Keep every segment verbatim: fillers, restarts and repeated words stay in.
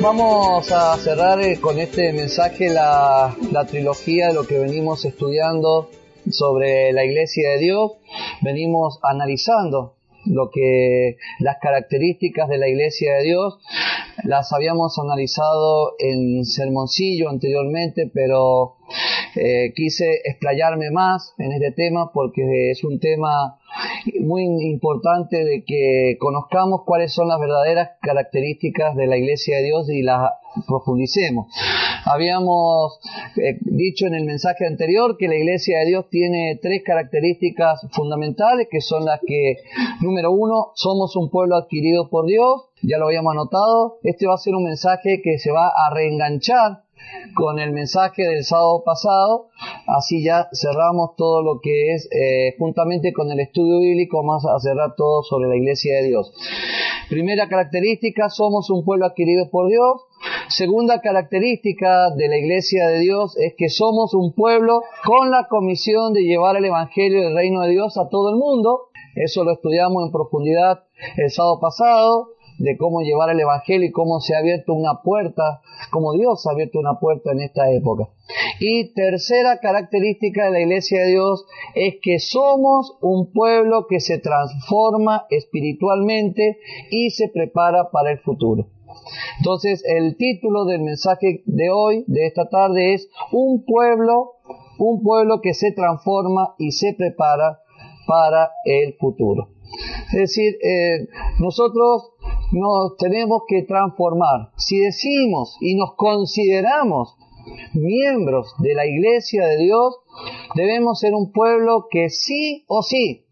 Vamos a cerrar eh, con este mensaje la, la trilogía de lo que venimos estudiando sobre la Iglesia de Dios. Venimos analizando lo que las características de la Iglesia de Dios. Las habíamos analizado en sermoncillo anteriormente, pero eh, quise explayarme más en este tema porque es un tema muy importante de que conozcamos cuáles son las verdaderas características de la Iglesia de Dios y las profundicemos. Habíamos eh, dicho en el mensaje anterior que la Iglesia de Dios tiene tres características fundamentales, que son las que, número uno, somos un pueblo adquirido por Dios. Ya lo habíamos anotado. Este va a ser un mensaje que se va a reenganchar con el mensaje del sábado pasado. Así ya cerramos todo lo que es, eh, juntamente con el estudio bíblico, vamos a cerrar todo sobre la Iglesia de Dios. Primera característica, somos un pueblo adquirido por Dios. Segunda característica de la Iglesia de Dios es que somos un pueblo con la comisión de llevar el Evangelio del Reino de Dios a todo el mundo. Eso lo estudiamos en profundidad el sábado pasado, de cómo llevar el Evangelio y cómo se ha abierto una puerta, cómo Dios ha abierto una puerta en esta época. Y tercera característica de la Iglesia de Dios es que somos un pueblo que se transforma espiritualmente y se prepara para el futuro. Entonces, el título del mensaje de hoy, de esta tarde, es un pueblo, un pueblo que se transforma y se prepara para el futuro. Es decir, eh, nosotros nos tenemos que transformar. Si decimos y nos consideramos miembros de la Iglesia de Dios, debemos ser un pueblo que sí o sí,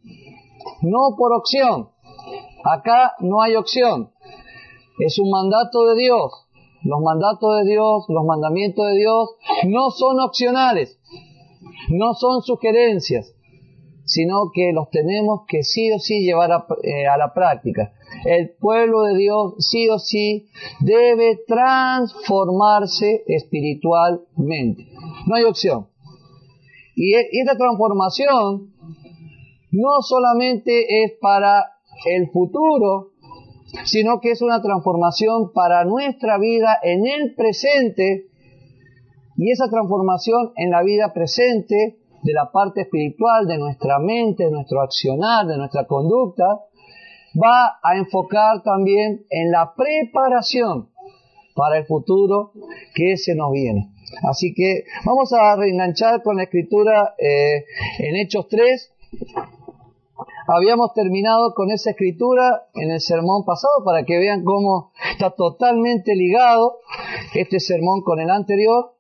no por opción. Acá no hay opción. Es un mandato de Dios. Los mandatos de Dios, los mandamientos de Dios, no son opcionales, no son sugerencias, sino que los tenemos que sí o sí llevar a, eh, a la práctica. El pueblo de Dios sí o sí debe transformarse espiritualmente. No hay opción. Y esta transformación no solamente es para el futuro, sino que es una transformación para nuestra vida en el presente, y esa transformación en la vida presente, de la parte espiritual, de nuestra mente, de nuestro accionar, de nuestra conducta, va a enfocar también en la preparación para el futuro que se nos viene. Así que vamos a reenganchar con la escritura eh, en Hechos tres. Habíamos terminado con esa escritura en el sermón pasado para que vean cómo está totalmente ligado este sermón con el anterior.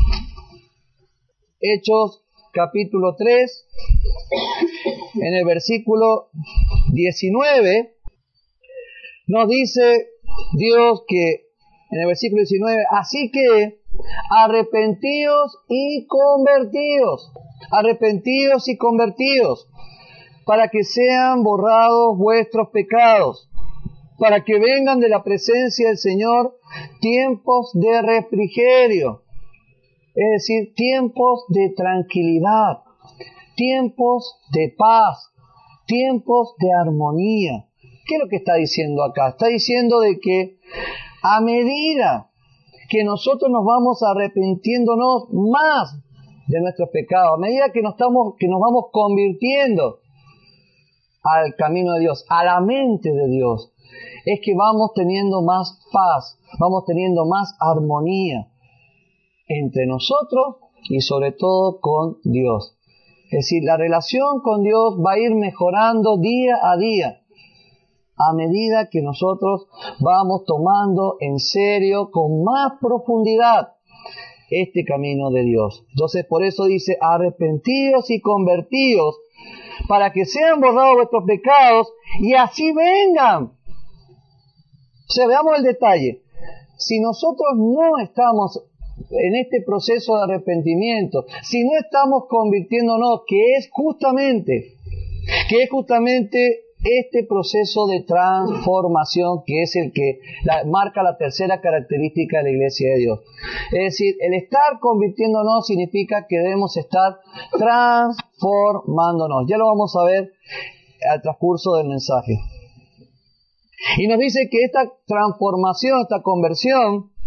Hechos capítulo tres, en el versículo diecinueve, nos dice Dios que, en el versículo diecinueve, así que arrepentíos y convertíos, arrepentíos y convertíos, para que sean borrados vuestros pecados, para que vengan de la presencia del Señor tiempos de refrigerio, es decir, tiempos de tranquilidad, tiempos de paz, tiempos de armonía. ¿Qué es lo que está diciendo acá? Está diciendo de que a medida que nosotros nos vamos arrepintiéndonos más de nuestros pecados, a medida que nos, estamos, que nos vamos convirtiendo al camino de Dios, a la mente de Dios, es que vamos teniendo más paz, vamos teniendo más armonía entre nosotros y sobre todo con Dios. Es decir, la relación con Dios va a ir mejorando día a día a medida que nosotros vamos tomando en serio con más profundidad este camino de Dios. Entonces, por eso dice, arrepentíos y convertíos para que sean borrados vuestros pecados y así vengan. O sea, veamos el detalle. Si nosotros no estamos en este proceso de arrepentimiento, si no estamos convirtiéndonos, que es justamente, que es justamente este proceso de transformación que es el que la, marca la tercera característica de la Iglesia de Dios. Es decir, el estar convirtiéndonos significa que debemos estar transformándonos. Ya lo vamos a ver al transcurso del mensaje. Y nos dice que esta transformación, esta conversión,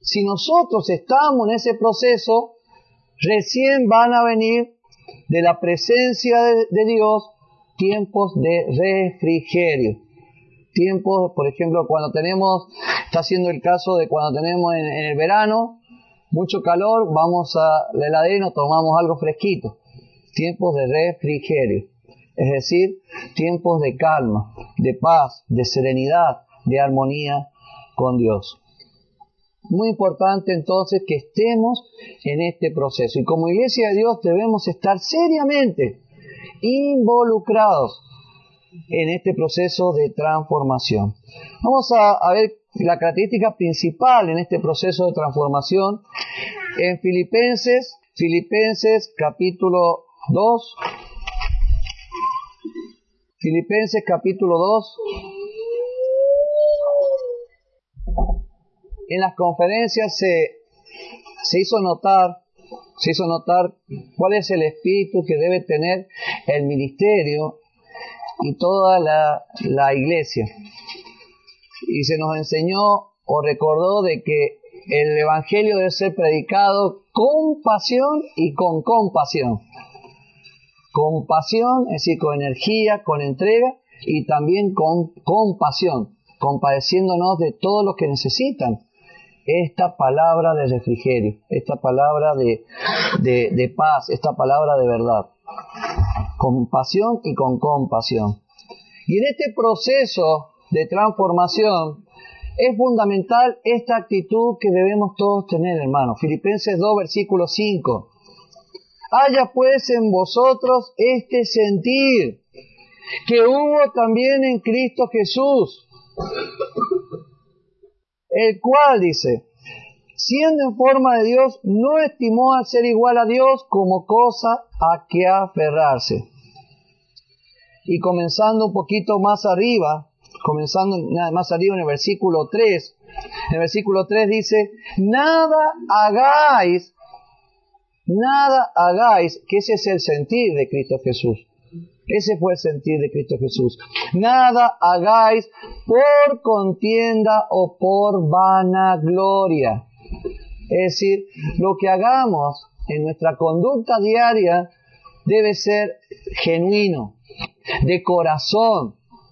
Si nosotros estamos en ese proceso, recién van a venir de la presencia de, de Dios tiempos de refrigerio. Tiempos, por ejemplo, cuando tenemos, está siendo el caso de cuando tenemos en, en el verano, mucho calor, vamos a la heladera y nos tomamos algo fresquito. Tiempos de refrigerio. Es decir, tiempos de calma, de paz, de serenidad, de armonía con Dios. Muy importante entonces que estemos en este proceso. Y como Iglesia de Dios debemos estar seriamente involucrados en este proceso de transformación. Vamos a, a ver la característica principal en este proceso de transformación en Filipenses, Filipenses capítulo dos. Filipenses capítulo dos. En las conferencias se, se hizo notar, se hizo notar cuál es el espíritu que debe tener el ministerio y toda la, la iglesia. Y se nos enseñó o recordó de que el evangelio debe ser predicado con pasión y con compasión. Con pasión, es decir, con energía, con entrega y también con compasión, compadeciéndonos de todos los que necesitan esta palabra de refrigerio, esta palabra de, de, de paz, esta palabra de verdad. Con pasión y con compasión. Y en este proceso de transformación es fundamental esta actitud que debemos todos tener, hermanos. Filipenses dos, versículo cinco. Haya pues en vosotros este sentir que hubo también en Cristo Jesús, el cual, dice, siendo en forma de Dios, no estimó al ser igual a Dios como cosa a que aferrarse. Y comenzando un poquito más arriba, comenzando más arriba en el versículo tres, en el versículo tres dice, nada hagáis, nada hagáis, que ese es el sentir de Cristo Jesús. Ese fue el sentir de Cristo Jesús. Nada hagáis por contienda o por vanagloria. Es decir, lo que hagamos en nuestra conducta diaria debe ser genuino, de corazón,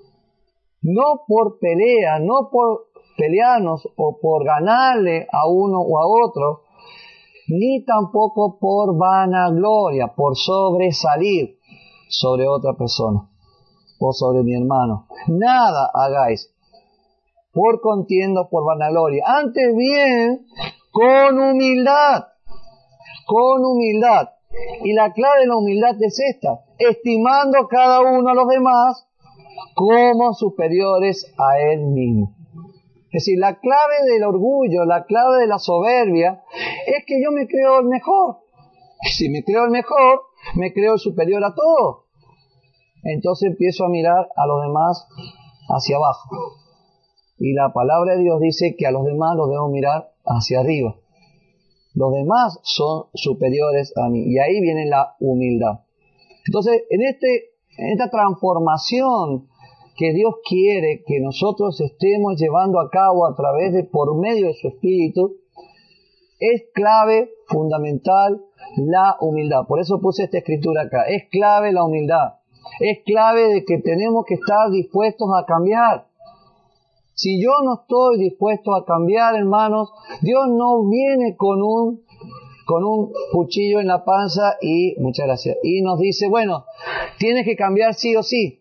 no por pelea, no por pelearnos o por ganarle a uno o a otro, ni tampoco por vanagloria, por sobresalir sobre otra persona o sobre mi hermano. Nada hagáis por contienda o por vanagloria, antes bien con humildad, con humildad. Y la clave de la humildad es esta, estimando cada uno a los demás como superiores a él mismo. Es decir, la clave del orgullo, la clave de la soberbia, es que yo me creo el mejor. Si me creo el mejor, me creo el superior a todos. Entonces empiezo a mirar a los demás hacia abajo. Y la palabra de Dios dice que a los demás los debo mirar hacia arriba. Los demás son superiores a mí. Y ahí viene la humildad. Entonces, en, este, en esta transformación que Dios quiere que nosotros estemos llevando a cabo a través de, por medio de su Espíritu, es clave, fundamental, la humildad. Por eso puse esta escritura acá. Es clave la humildad. Es clave de que tenemos que estar dispuestos a cambiar. Si yo no estoy dispuesto a cambiar, hermanos, Dios no viene con un, con un cuchillo en la panza y, muchas gracias, y nos dice, bueno, tienes que cambiar sí o sí.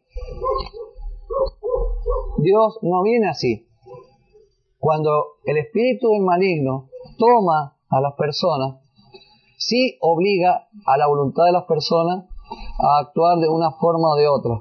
Dios no viene así. Cuando el espíritu del maligno toma a las personas, sí obliga a la voluntad de las personas a actuar de una forma o de otra.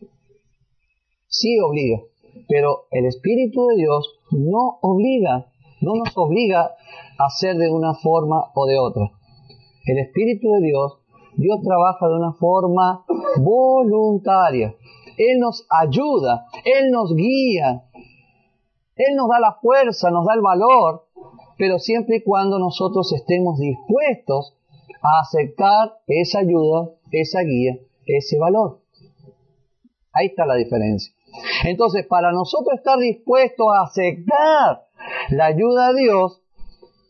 Sí obliga. Pero el Espíritu de Dios no obliga, no nos obliga a hacer de una forma o de otra. El Espíritu de Dios, Dios trabaja de una forma voluntaria. Él nos ayuda, Él nos guía, Él nos da la fuerza, nos da el valor, pero siempre y cuando nosotros estemos dispuestos a aceptar esa ayuda, esa guía, ese valor. Ahí está la diferencia. Entonces, para nosotros estar dispuestos a aceptar la ayuda de Dios,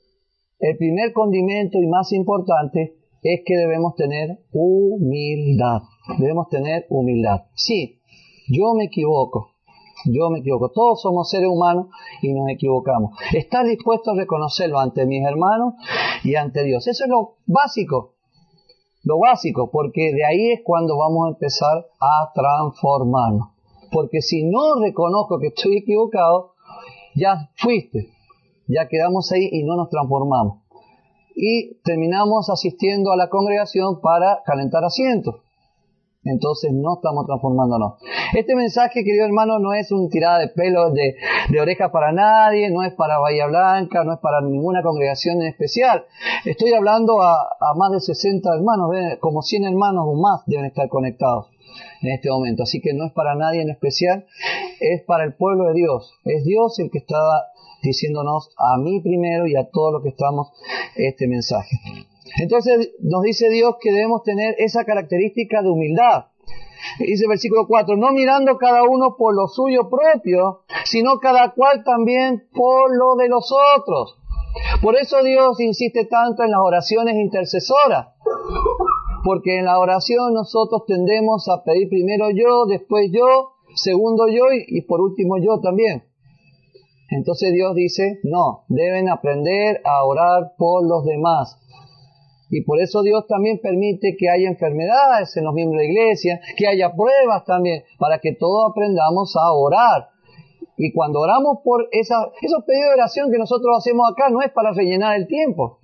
el primer condimento y más importante es que debemos tener humildad. Debemos tener humildad. Sí, yo me equivoco. Yo me equivoco. Todos somos seres humanos y nos equivocamos. Estar dispuesto a reconocerlo ante mis hermanos y ante Dios. Eso es lo básico. Lo básico, porque de ahí es cuando vamos a empezar a transformarnos. Porque si no reconozco que estoy equivocado, ya fuiste. Ya quedamos ahí y no nos transformamos. Y terminamos asistiendo a la congregación para calentar asientos. Entonces no estamos transformándonos. Este mensaje, querido hermano, no es un tirada de pelo de, de orejas para nadie, no es para Bahía Blanca, no es para ninguna congregación en especial. Estoy hablando a, a más de sesenta hermanos, como cien hermanos o más deben estar conectados en este momento. Así que no es para nadie en especial, es para el pueblo de Dios. Es Dios el que está diciéndonos a mí primero y a todos los que estamos este mensaje. Entonces nos dice Dios que debemos tener esa característica de humildad. Dice el versículo cuatro, no mirando cada uno por lo suyo propio, sino cada cual también por lo de los otros. Por eso Dios insiste tanto en las oraciones intercesoras. Porque en la oración nosotros tendemos a pedir primero yo, después yo, segundo yo y, y por último yo también. Entonces Dios dice, no, deben aprender a orar por los demás. Y por eso Dios también permite que haya enfermedades en los miembros de la iglesia, que haya pruebas también, para que todos aprendamos a orar. Y cuando oramos por esa, esos pedidos de oración que nosotros hacemos acá, no es para rellenar el tiempo.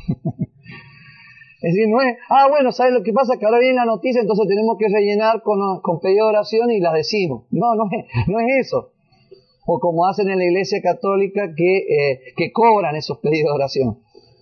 Es decir, no es, ah, bueno, ¿sabes lo que pasa? Que ahora viene la noticia, entonces tenemos que rellenar con, con pedidos de oración y las decimos. No, no es, no es eso. O como hacen en la iglesia católica que, eh, que cobran esos pedidos de oración.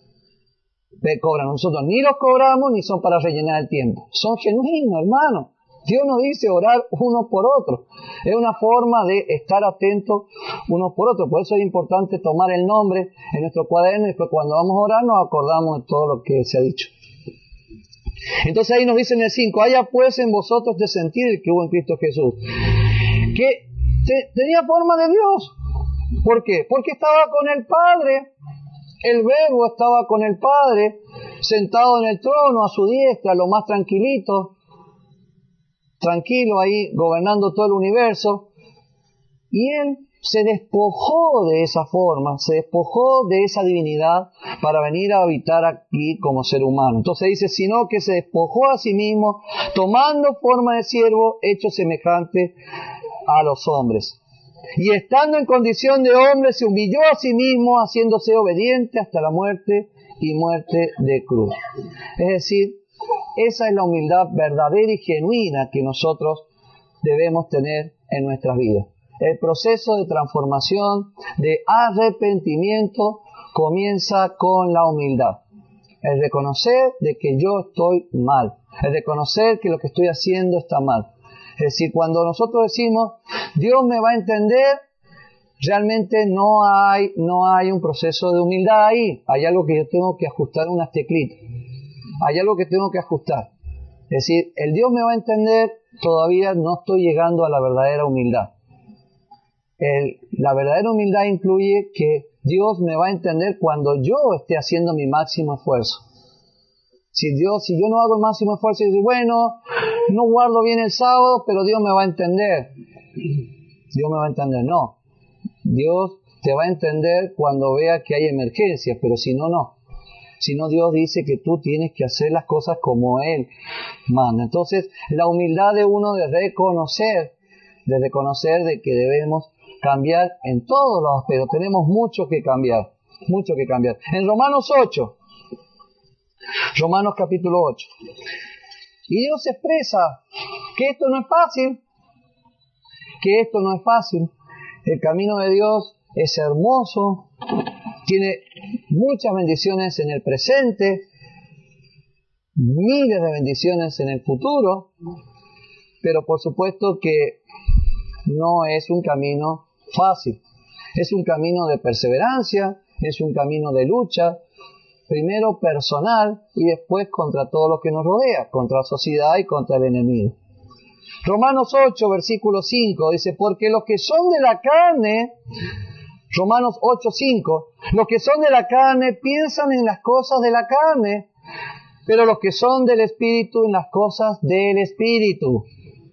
Cobran. Nosotros ni los cobramos ni son para rellenar el tiempo. Son genuinos, hermano. Dios nos dice orar uno por otro. Es una forma de estar atentos unos por otros. Por eso es importante tomar el nombre en nuestro cuaderno y después cuando vamos a orar nos acordamos de todo lo que se ha dicho. Entonces ahí nos dice en el cinco, haya pues en vosotros de sentir el que hubo en Cristo Jesús. Que te, tenía forma de Dios. ¿Por qué? Porque estaba con el Padre. El Verbo estaba con el Padre, sentado en el trono, a su diestra, lo más tranquilito, tranquilo ahí, gobernando todo el universo. Y Él se despojó de esa forma, se despojó de esa divinidad para venir a habitar aquí como ser humano. Entonces dice, sino que se despojó a sí mismo, tomando forma de siervo, hecho semejante a los hombres. Y estando en condición de hombre, se humilló a sí mismo, haciéndose obediente hasta la muerte y muerte de cruz. Es decir, esa es la humildad verdadera y genuina que nosotros debemos tener en nuestras vidas. El proceso de transformación, de arrepentimiento, comienza con la humildad. El reconocer de que yo estoy mal. El reconocer que lo que estoy haciendo está mal. Es decir, cuando nosotros decimos, Dios me va a entender, realmente no hay, no hay un proceso de humildad ahí. Hay algo que yo tengo que ajustar unas teclitas. Hay algo que tengo que ajustar. Es decir, el Dios me va a entender, todavía no estoy llegando a la verdadera humildad. El, la verdadera humildad incluye que Dios me va a entender cuando yo esté haciendo mi máximo esfuerzo. Si Dios, si yo no hago el máximo esfuerzo y digo, bueno, no guardo bien el sábado, pero Dios me va a entender. Dios me va a entender. No. Dios te va a entender cuando vea que hay emergencias, pero si no, no. Si no, Dios dice que tú tienes que hacer las cosas como Él manda. Entonces, la humildad de uno de reconocer, de reconocer de que debemos cambiar en todos los aspectos. Tenemos mucho que cambiar, mucho que cambiar. En Romanos ocho, Romanos capítulo ocho. Y Dios expresa que esto no es fácil, que esto no es fácil. El camino de Dios es hermoso, tiene muchas bendiciones en el presente, miles de bendiciones en el futuro, pero por supuesto que no es un camino fácil. Es un camino de perseverancia, es un camino de lucha, primero personal y después contra todo lo que nos rodea, contra la sociedad y contra el enemigo. Romanos ocho, versículo cinco, dice, porque los que son de la carne Romanos ocho cinco. Los que son de la carne piensan en las cosas de la carne, pero los que son del Espíritu en las cosas del Espíritu.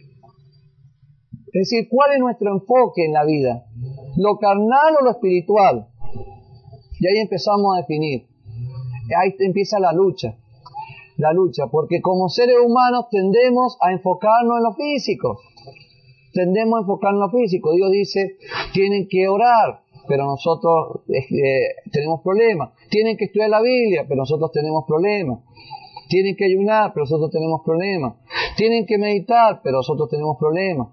Es decir, ¿cuál es nuestro enfoque en la vida? ¿Lo carnal o lo espiritual? Y ahí empezamos a definir. Ahí empieza la lucha. La lucha, porque como seres humanos tendemos a enfocarnos en lo físico. Tendemos a enfocarnos en lo físico. Dios dice, tienen que orar, pero nosotros eh, tenemos problemas. Tienen que estudiar la Biblia, pero nosotros tenemos problemas. Tienen que ayunar, pero nosotros tenemos problemas. Tienen que meditar, pero nosotros tenemos problemas.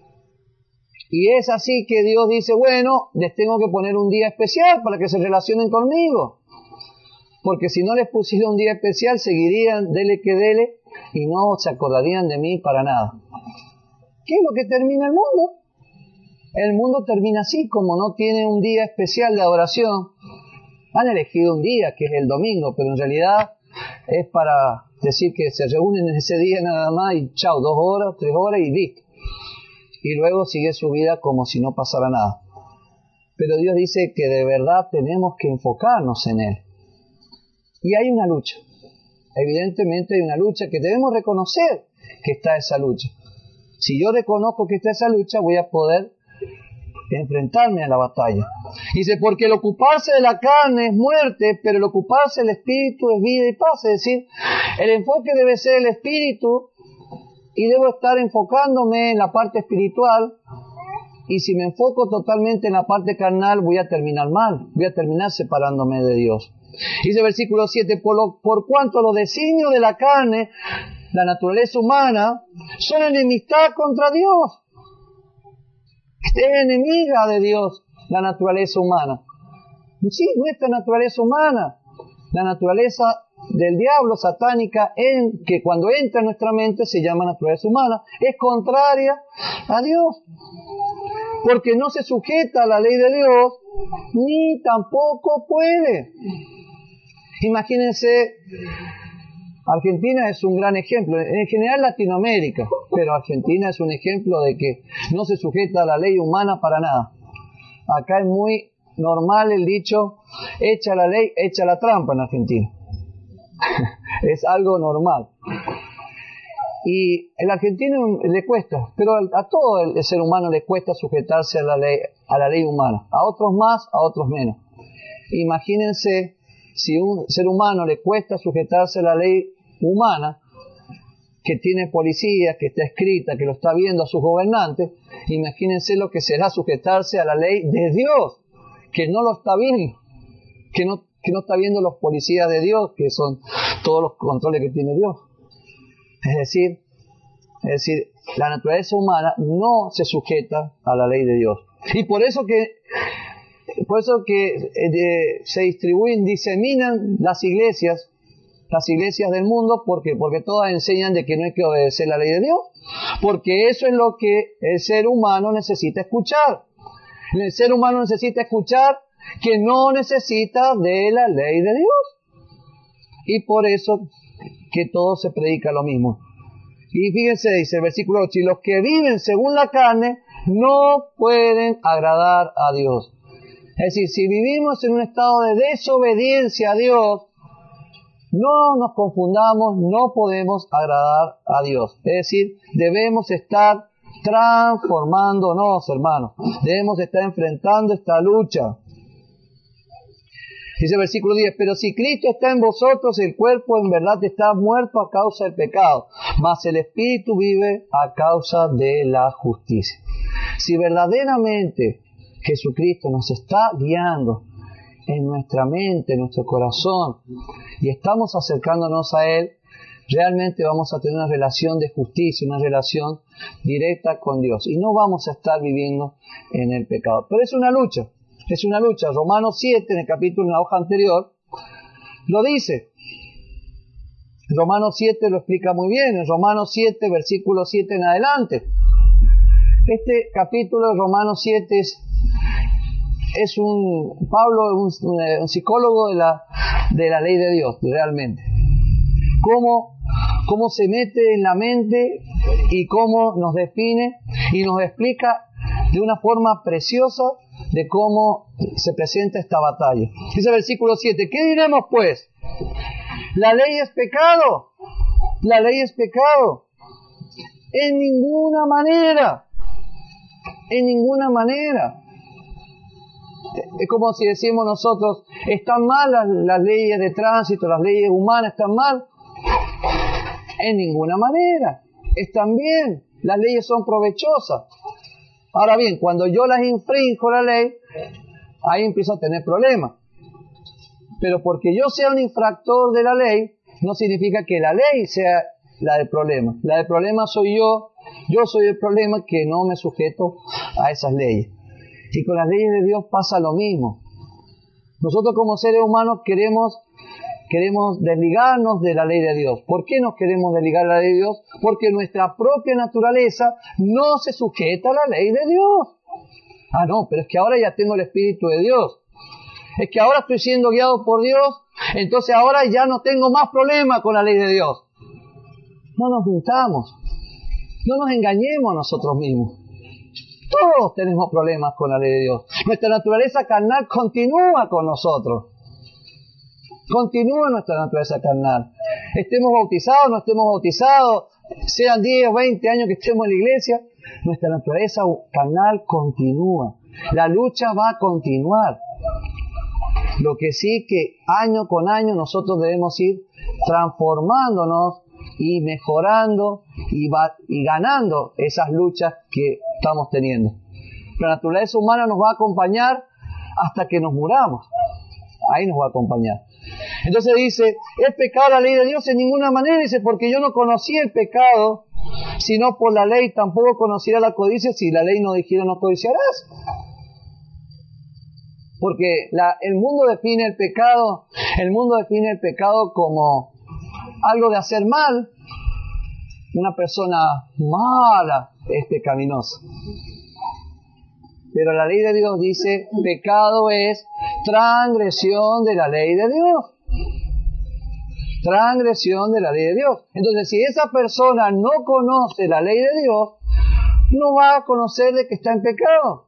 Y es así que Dios dice, bueno, les tengo que poner un día especial para que se relacionen conmigo. Porque si no les pusiera un día especial, seguirían dele que dele y no se acordarían de mí para nada. ¿Qué es lo que termina el mundo? El mundo termina así, como no tiene un día especial de adoración. Han elegido un día, que es el domingo, pero en realidad es para decir que se reúnen en ese día nada más y chao, dos horas, tres horas y listo. Y luego sigue su vida como si no pasara nada. Pero Dios dice que de verdad tenemos que enfocarnos en Él. Y hay una lucha. Evidentemente hay una lucha que debemos reconocer que está esa lucha. Si yo reconozco que está esa lucha, voy a poder enfrentarme a la batalla. Dice, porque el ocuparse de la carne es muerte, pero el ocuparse del espíritu es vida y paz. Es decir, el enfoque debe ser el espíritu y debo estar enfocándome en la parte espiritual. Y si me enfoco totalmente en la parte carnal, voy a terminar mal, voy a terminar separándome de Dios. Dice versículo siete, por, lo, por cuanto los designios de la carne, la naturaleza humana, son enemistad contra Dios. Es enemiga de Dios la naturaleza humana. Sí, nuestra naturaleza humana, la naturaleza del diablo satánica, en que cuando entra en nuestra mente se llama naturaleza humana, es contraria a Dios. Porque no se sujeta a la ley de Dios, ni tampoco puede. Imagínense, Argentina es un gran ejemplo, en general Latinoamérica, pero Argentina es un ejemplo de que no se sujeta a la ley humana para nada. Acá es muy normal el dicho, echa la ley, echa la trampa en Argentina. Es algo normal. Y el argentino le cuesta, pero a todo el ser humano le cuesta sujetarse a la ley, a la ley humana. A otros más, a otros menos. Imagínense si a un ser humano le cuesta sujetarse a la ley humana, que tiene policías, que está escrita, que lo está viendo a sus gobernantes, imagínense lo que será sujetarse a la ley de Dios, que no lo está viendo, que no, que no está viendo los policías de Dios, que son todos los controles que tiene Dios. Es decir, es decir, la naturaleza humana no se sujeta a la ley de Dios. Y por eso que, por eso que eh, se distribuyen, diseminan las iglesias, las iglesias del mundo, porque porque todas enseñan de que no hay que obedecer la ley de Dios, porque eso es lo que el ser humano necesita escuchar. El ser humano necesita escuchar que no necesita de la ley de Dios. Y por eso que todo se predica lo mismo. Y fíjense, dice el versículo ocho, y los que viven según la carne no pueden agradar a Dios. Es decir, si vivimos en un estado de desobediencia a Dios, no nos confundamos, no podemos agradar a Dios. Es decir, debemos estar transformándonos, hermanos. Debemos estar enfrentando esta lucha. Dice el versículo diez, pero si Cristo está en vosotros, el cuerpo en verdad está muerto a causa del pecado, mas el espíritu vive a causa de la justicia. Si verdaderamente Jesucristo nos está guiando en nuestra mente, en nuestro corazón, y estamos acercándonos a Él, realmente vamos a tener una relación de justicia, una relación directa con Dios, y no vamos a estar viviendo en el pecado. Pero es una lucha. Es una lucha. Romanos siete, en el capítulo, en la hoja anterior, lo dice. Romanos siete lo explica muy bien. En Romanos siete, versículo siete en adelante. Este capítulo de Romanos siete es, es un, Pablo, un, un psicólogo de la, de la ley de Dios, realmente. Cómo, cómo se mete en la mente y cómo nos define y nos explica de una forma preciosa de cómo se presenta esta batalla. Dice el versículo siete, ¿qué diremos pues? ¿La ley es pecado? ¿La ley es pecado? En ninguna manera. En ninguna manera. Es como si decimos nosotros, ¿están mal las, las leyes de tránsito, las leyes humanas están mal? En ninguna manera. Están bien. Las leyes son provechosas. Ahora bien, cuando yo las infrinjo la ley, ahí empiezo a tener problemas. Pero porque yo sea un infractor de la ley, no significa que la ley sea la del problema. La del problema soy yo. Yo soy el problema que no me sujeto a esas leyes. Y con las leyes de Dios pasa lo mismo. Nosotros como seres humanos queremos, queremos desligarnos de la ley de Dios. ¿Por qué nos queremos desligar de la ley de Dios? Porque nuestra propia naturaleza no se sujeta a la ley de Dios. Ah, no, pero es que ahora ya tengo el Espíritu de Dios. Es que ahora estoy siendo guiado por Dios, entonces ahora ya no tengo más problema con la ley de Dios. No nos mintamos. No nos engañemos a nosotros mismos. Todos tenemos problemas con la ley de Dios. Nuestra naturaleza carnal continúa con nosotros. Continúa nuestra naturaleza carnal. Estemos bautizados, no estemos bautizados, sean diez o veinte años que estemos en la iglesia, nuestra naturaleza carnal continúa. La lucha va a continuar. Lo que sí que año con año nosotros debemos ir transformándonos y mejorando y, va, y ganando esas luchas que estamos teniendo. La naturaleza humana nos va a acompañar hasta que nos muramos. Ahí nos va a acompañar. Entonces dice, ¿es pecado la ley de Dios? En ninguna manera. Dice, porque yo no conocía el pecado, sino por la ley. Tampoco conociera la codicia si la ley no dijera no codiciarás. Porque la, el mundo define el pecado, el mundo define el pecado como algo de hacer mal. Una persona mala es pecaminosa. Pero la ley de Dios dice, pecado es transgresión de la ley de Dios. Transgresión de la ley de Dios. Entonces, si esa persona no conoce la ley de Dios, no va a conocer de que está en pecado.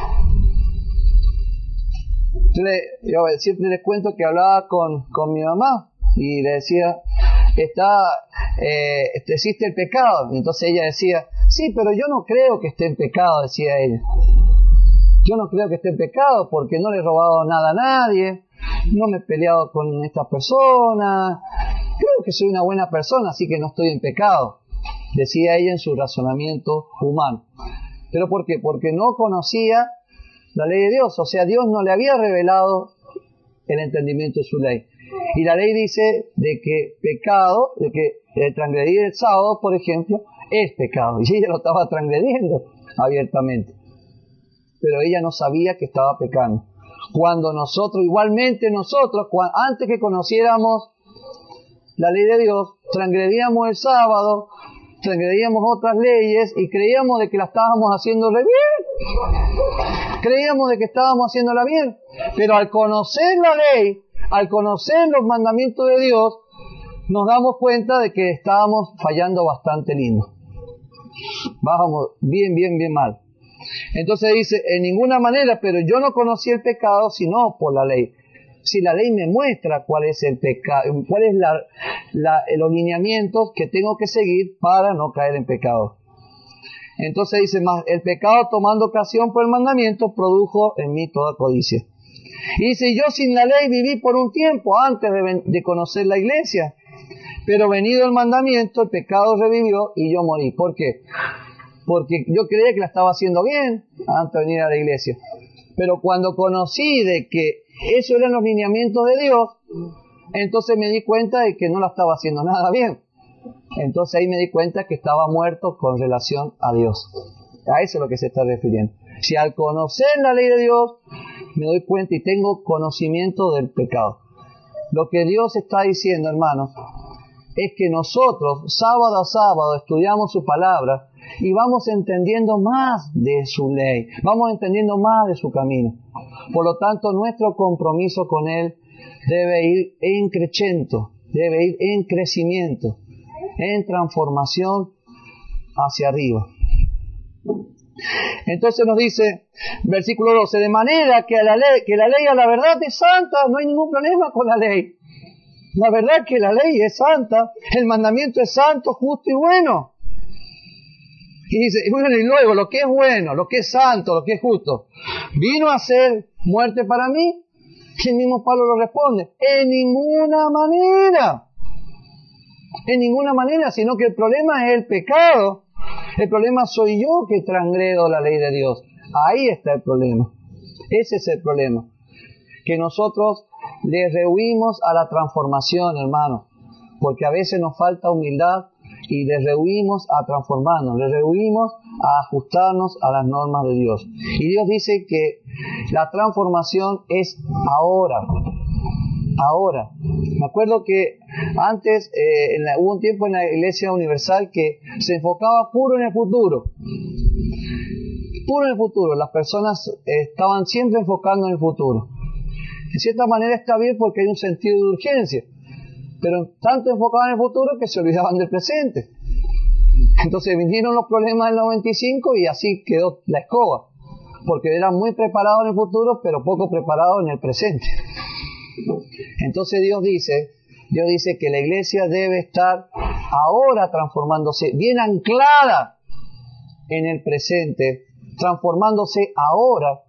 Yo siempre les cuento que hablaba con, con mi mamá y le decía, está, eh, existe el pecado. Y entonces ella decía, sí, pero yo no creo que esté en pecado, decía ella. Yo no creo que esté en pecado porque no le he robado nada a nadie, no me he peleado con esta persona, creo que soy una buena persona, así que no estoy en pecado, decía ella en su razonamiento humano. ¿Pero por qué? Porque no conocía la ley de Dios, o sea, Dios no le había revelado el entendimiento de su ley. Y la ley dice de que pecado, de que el transgredir el sábado, por ejemplo, es pecado. Y ella lo estaba transgrediendo abiertamente. Pero ella no sabía que estaba pecando. Cuando nosotros, igualmente nosotros, cuando, antes que conociéramos la ley de Dios, transgredíamos el sábado, transgredíamos otras leyes y creíamos de que la estábamos haciendo re bien. Creíamos de que estábamos haciéndola bien. Pero al conocer la ley, al conocer los mandamientos de Dios, nos damos cuenta de que estábamos fallando bastante lindo. Bajamos bien, bien, bien mal. Entonces dice, en ninguna manera, pero yo no conocí el pecado sino por la ley. Si la ley me muestra cuál es el pecado, cuál es la, la, los lineamientos que tengo que seguir para no caer en pecado. Entonces dice más, el pecado tomando ocasión por el mandamiento produjo en mí toda codicia. Y dice, yo sin la ley viví por un tiempo antes de, de conocer la iglesia, pero venido el mandamiento, el pecado revivió y yo morí. ¿Por qué? Porque yo creía que la estaba haciendo bien antes de venir a la iglesia. Pero cuando conocí de que esos eran los lineamientos de Dios, entonces me di cuenta de que no la estaba haciendo nada bien. Entonces ahí me di cuenta que estaba muerto con relación a Dios. A eso es lo que se está refiriendo. Si al conocer la ley de Dios, me doy cuenta y tengo conocimiento del pecado. Lo que Dios está diciendo, hermanos, es que nosotros, sábado a sábado, estudiamos su palabra y vamos entendiendo más de su ley, vamos entendiendo más de su camino. Por lo tanto, nuestro compromiso con Él debe ir en crecimiento, debe ir en crecimiento, en transformación hacia arriba. Entonces nos dice, versículo doce, de manera que, a la ley, que la ley a la verdad es santa, no hay ningún problema con la ley. La verdad que la ley es santa, el mandamiento es santo, justo y bueno. Y dice, y bueno, y luego lo que es bueno, lo que es santo, lo que es justo, ¿vino a ser muerte para mí? Y el mismo Pablo lo responde, en ninguna manera. En ninguna manera, sino que el problema es el pecado. El problema soy yo que transgredo la ley de Dios. Ahí está el problema. Ese es el problema. Que nosotros le rehuimos a la transformación, hermano. Porque a veces nos falta humildad y le rehuimos a transformarnos. Le rehuimos a ajustarnos a las normas de Dios. Y Dios dice que la transformación es ahora. Ahora. Me acuerdo que antes eh, en la, hubo un tiempo en la Iglesia Universal que se enfocaba puro en el futuro. Puro en el futuro. Las personas eh, estaban siempre enfocando en el futuro. En cierta manera está bien porque hay un sentido de urgencia. Pero tanto enfocaban en el futuro que se olvidaban del presente. Entonces vinieron los problemas del noventa y cinco y así quedó la escoba. Porque eran muy preparados en el futuro, pero poco preparados en el presente. Entonces Dios dice, Dios dice que la iglesia debe estar ahora transformándose, bien anclada en el presente, transformándose ahora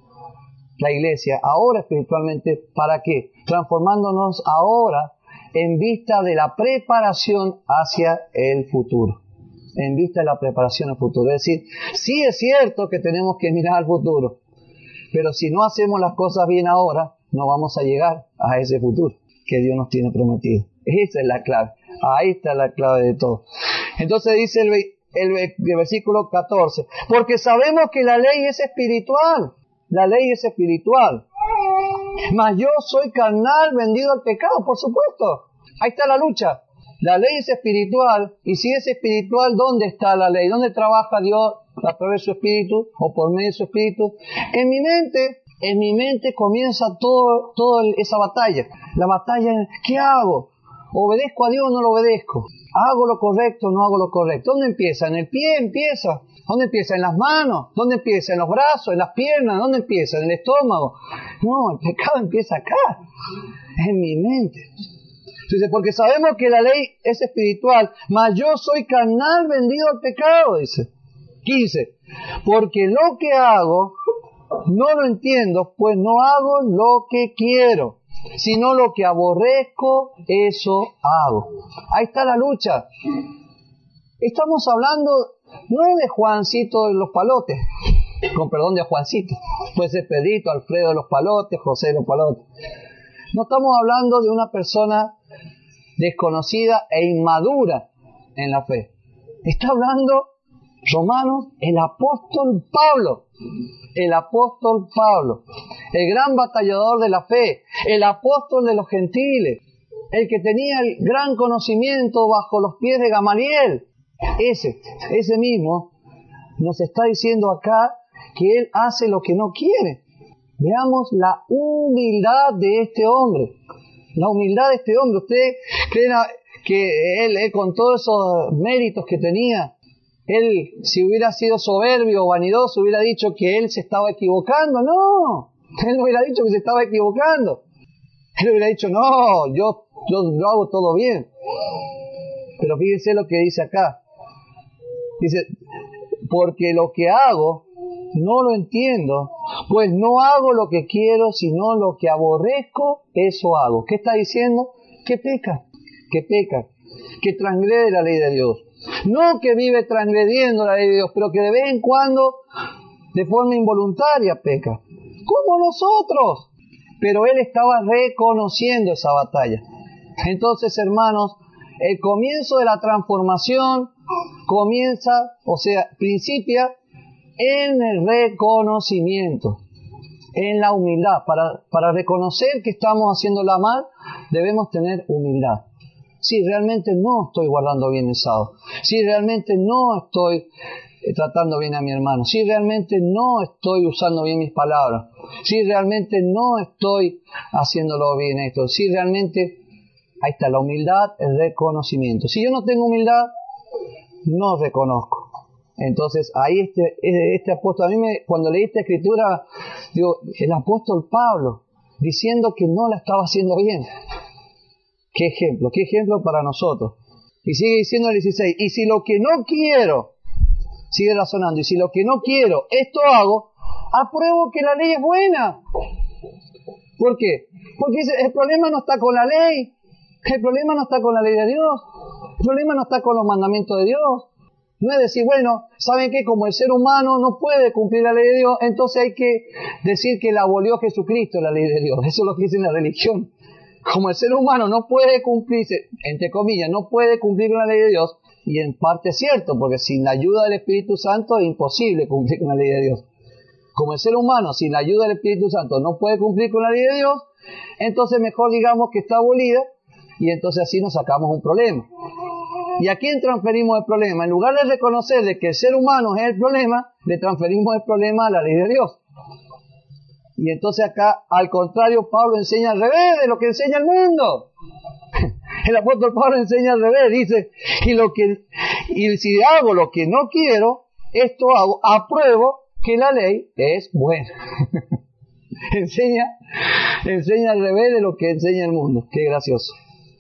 la iglesia, ahora espiritualmente. ¿Para qué? Transformándonos ahora en vista de la preparación hacia el futuro. En vista de la preparación al futuro. Es decir, sí es cierto que tenemos que mirar al futuro, pero si no hacemos las cosas bien ahora, no vamos a llegar a ese futuro que Dios nos tiene prometido. Esa es la clave. Ahí está la clave de todo. Entonces dice el, el, el versículo catorce, porque sabemos que la ley es espiritual. La ley es espiritual. Mas yo soy carnal, vendido al pecado, por supuesto. Ahí está la lucha. La ley es espiritual, y si es espiritual, ¿dónde está la ley? ¿Dónde trabaja Dios a través de su espíritu o por medio de su espíritu? En mi mente. En mi mente comienza todo, toda esa batalla. La batalla, ¿qué hago? ¿Obedezco a Dios o no lo obedezco? ¿Hago lo correcto o no hago lo correcto? ¿Dónde empieza? ¿En el pie empieza? ¿Dónde empieza? ¿En las manos? ¿Dónde empieza? ¿En los brazos? ¿En las piernas? ¿Dónde empieza? ¿En el estómago? No, el pecado empieza acá, en mi mente. Dice, porque sabemos que la ley es espiritual, mas yo soy carnal, vendido al pecado, dice. quince. Porque lo que hago no lo entiendo, pues no hago lo que quiero, sino lo que aborrezco, eso hago. Ahí está la lucha. Estamos hablando no de Juancito de los Palotes, con perdón de Juancito, puede ser Pedrito, Alfredo de los Palotes, José de los Palotes. No estamos hablando de una persona desconocida e inmadura en la fe. Está hablando, Romanos, el apóstol Pablo. El apóstol Pablo, el gran batallador de la fe, el apóstol de los gentiles, el que tenía el gran conocimiento bajo los pies de Gamaliel. Ese, ese mismo nos está diciendo acá que él hace lo que no quiere. Veamos la humildad de este hombre. La humildad de este hombre. ¿Usted cree que él, él con todos esos méritos que tenía, él, si hubiera sido soberbio o vanidoso, hubiera dicho que él se estaba equivocando? No, él no hubiera dicho que se estaba equivocando. Él hubiera dicho, no, yo, yo lo hago todo bien. Pero fíjense lo que dice acá. Dice, porque lo que hago no lo entiendo, pues no hago lo que quiero, sino lo que aborrezco, eso hago. ¿Qué está diciendo? Que peca, que peca, que transgrede la ley de Dios. No que vive transgrediendo la ley de Dios, pero que de vez en cuando, de forma involuntaria, peca. Como nosotros. Pero él estaba reconociendo esa batalla. Entonces, hermanos, el comienzo de la transformación comienza, o sea, principia en el reconocimiento, en la humildad. Para, para reconocer que estamos haciéndola mal, debemos tener humildad. Si realmente no estoy guardando bien el sábado, si realmente no estoy tratando bien a mi hermano, si realmente no estoy usando bien mis palabras, si realmente no estoy haciéndolo bien esto, si realmente, ahí está la humildad, el reconocimiento. Si yo no tengo humildad, no reconozco. Entonces, ahí este, este apóstol, a mí me, cuando leí esta escritura, digo, el apóstol Pablo, diciendo que no la estaba haciendo bien. ¿Qué ejemplo? ¿Qué ejemplo para nosotros? Y sigue diciendo el dieciséis, y si lo que no quiero, sigue razonando, y si lo que no quiero, esto hago, apruebo que la ley es buena. ¿Por qué? Porque el problema no está con la ley, el problema no está con la ley de Dios, el problema no está con los mandamientos de Dios. No es decir, bueno, ¿saben qué? Como el ser humano no puede cumplir la ley de Dios, entonces hay que decir que la abolió Jesucristo, la ley de Dios. Eso es lo que dice la religión. Como el ser humano no puede cumplirse, entre comillas, no puede cumplir con la ley de Dios, y en parte es cierto, porque sin la ayuda del Espíritu Santo es imposible cumplir con la ley de Dios. Como el ser humano sin la ayuda del Espíritu Santo no puede cumplir con la ley de Dios, entonces mejor digamos que está abolida, y entonces así nos sacamos un problema. ¿Y a quién transferimos el problema? En lugar de reconocer de que el ser humano es el problema, le transferimos el problema a la ley de Dios. Y entonces acá, al contrario, Pablo enseña al revés de lo que enseña el mundo. El apóstol Pablo enseña al revés, dice, y lo que, y si hago lo que no quiero, esto hago, apruebo que la ley es buena. enseña, enseña al revés de lo que enseña el mundo. Qué gracioso.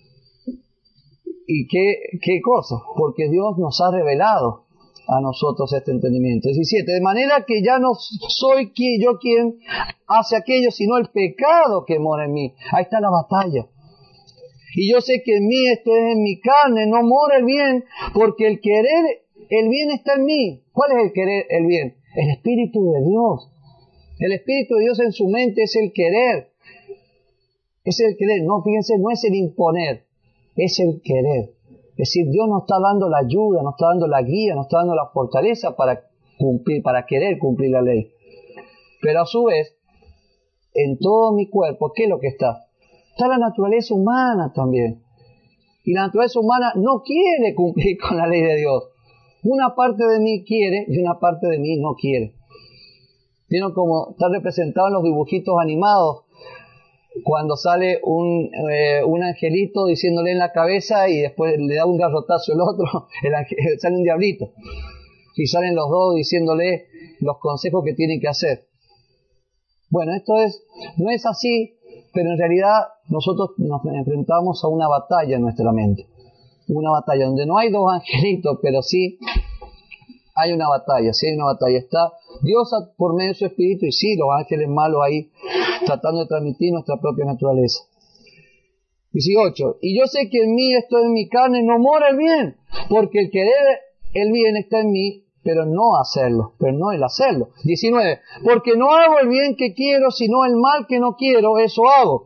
Y qué, qué cosa, porque Dios nos ha revelado a nosotros este entendimiento. diecisiete, de manera que ya no soy quien, yo quien hace aquello, sino el pecado que mora en mí. Ahí está la batalla. Y yo sé que en mí, esto es en mi carne, no mora el bien, porque el querer, el bien está en mí. ¿Cuál es el querer, el bien? El Espíritu de Dios. El Espíritu de Dios en su mente es el querer. Es el querer. No, fíjense, no es el imponer, es el querer. Es decir, Dios nos está dando la ayuda, nos está dando la guía, nos está dando la fortaleza para cumplir, para querer cumplir la ley. Pero a su vez, en todo mi cuerpo, ¿qué es lo que está? Está la naturaleza humana también. Y la naturaleza humana no quiere cumplir con la ley de Dios. Una parte de mí quiere y una parte de mí no quiere. ¿Vieron cómo está representado en los dibujitos animados? Cuando sale un, eh, un angelito diciéndole en la cabeza y después le da un garrotazo el otro, el ángel, sale un diablito. Y salen los dos diciéndole los consejos que tienen que hacer. Bueno, esto es, no es así, pero en realidad nosotros nos enfrentamos a una batalla en nuestra mente. Una batalla donde no hay dos angelitos, pero sí hay una batalla, sí hay una batalla. Está Dios por medio de su Espíritu y sí, los ángeles malos ahí tratando de transmitir nuestra propia naturaleza. dieciocho. Y yo sé que en mí, esto en mi carne, no mora el bien, porque el querer el bien está en mí, pero no hacerlo, pero no el hacerlo. diecinueve. Porque no hago el bien que quiero, sino el mal que no quiero, eso hago.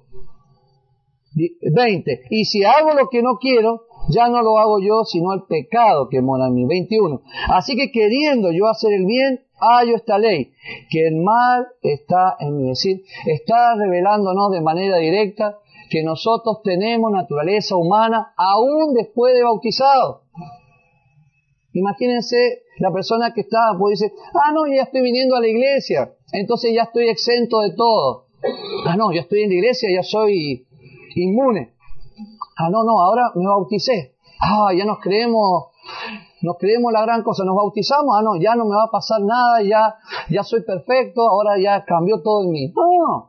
veinte. Y si hago lo que no quiero, ya no lo hago yo, sino el pecado que mora en mí. veintiuno. Así que queriendo yo hacer el bien, hallo esta ley, que el mal está en mí. Es decir, está revelándonos de manera directa que nosotros tenemos naturaleza humana aún después de bautizados. Imagínense la persona que está, pues dice, ah no, ya estoy viniendo a la iglesia, entonces ya estoy exento de todo. Ah no, yo estoy en la iglesia, ya soy inmune. Ah no, no, ahora me bauticé. Ah, ya nos creemos, nos creemos la gran cosa, nos bautizamos, ah no, ya no me va a pasar nada, ya, ya soy perfecto, ahora ya cambió todo en mí. No.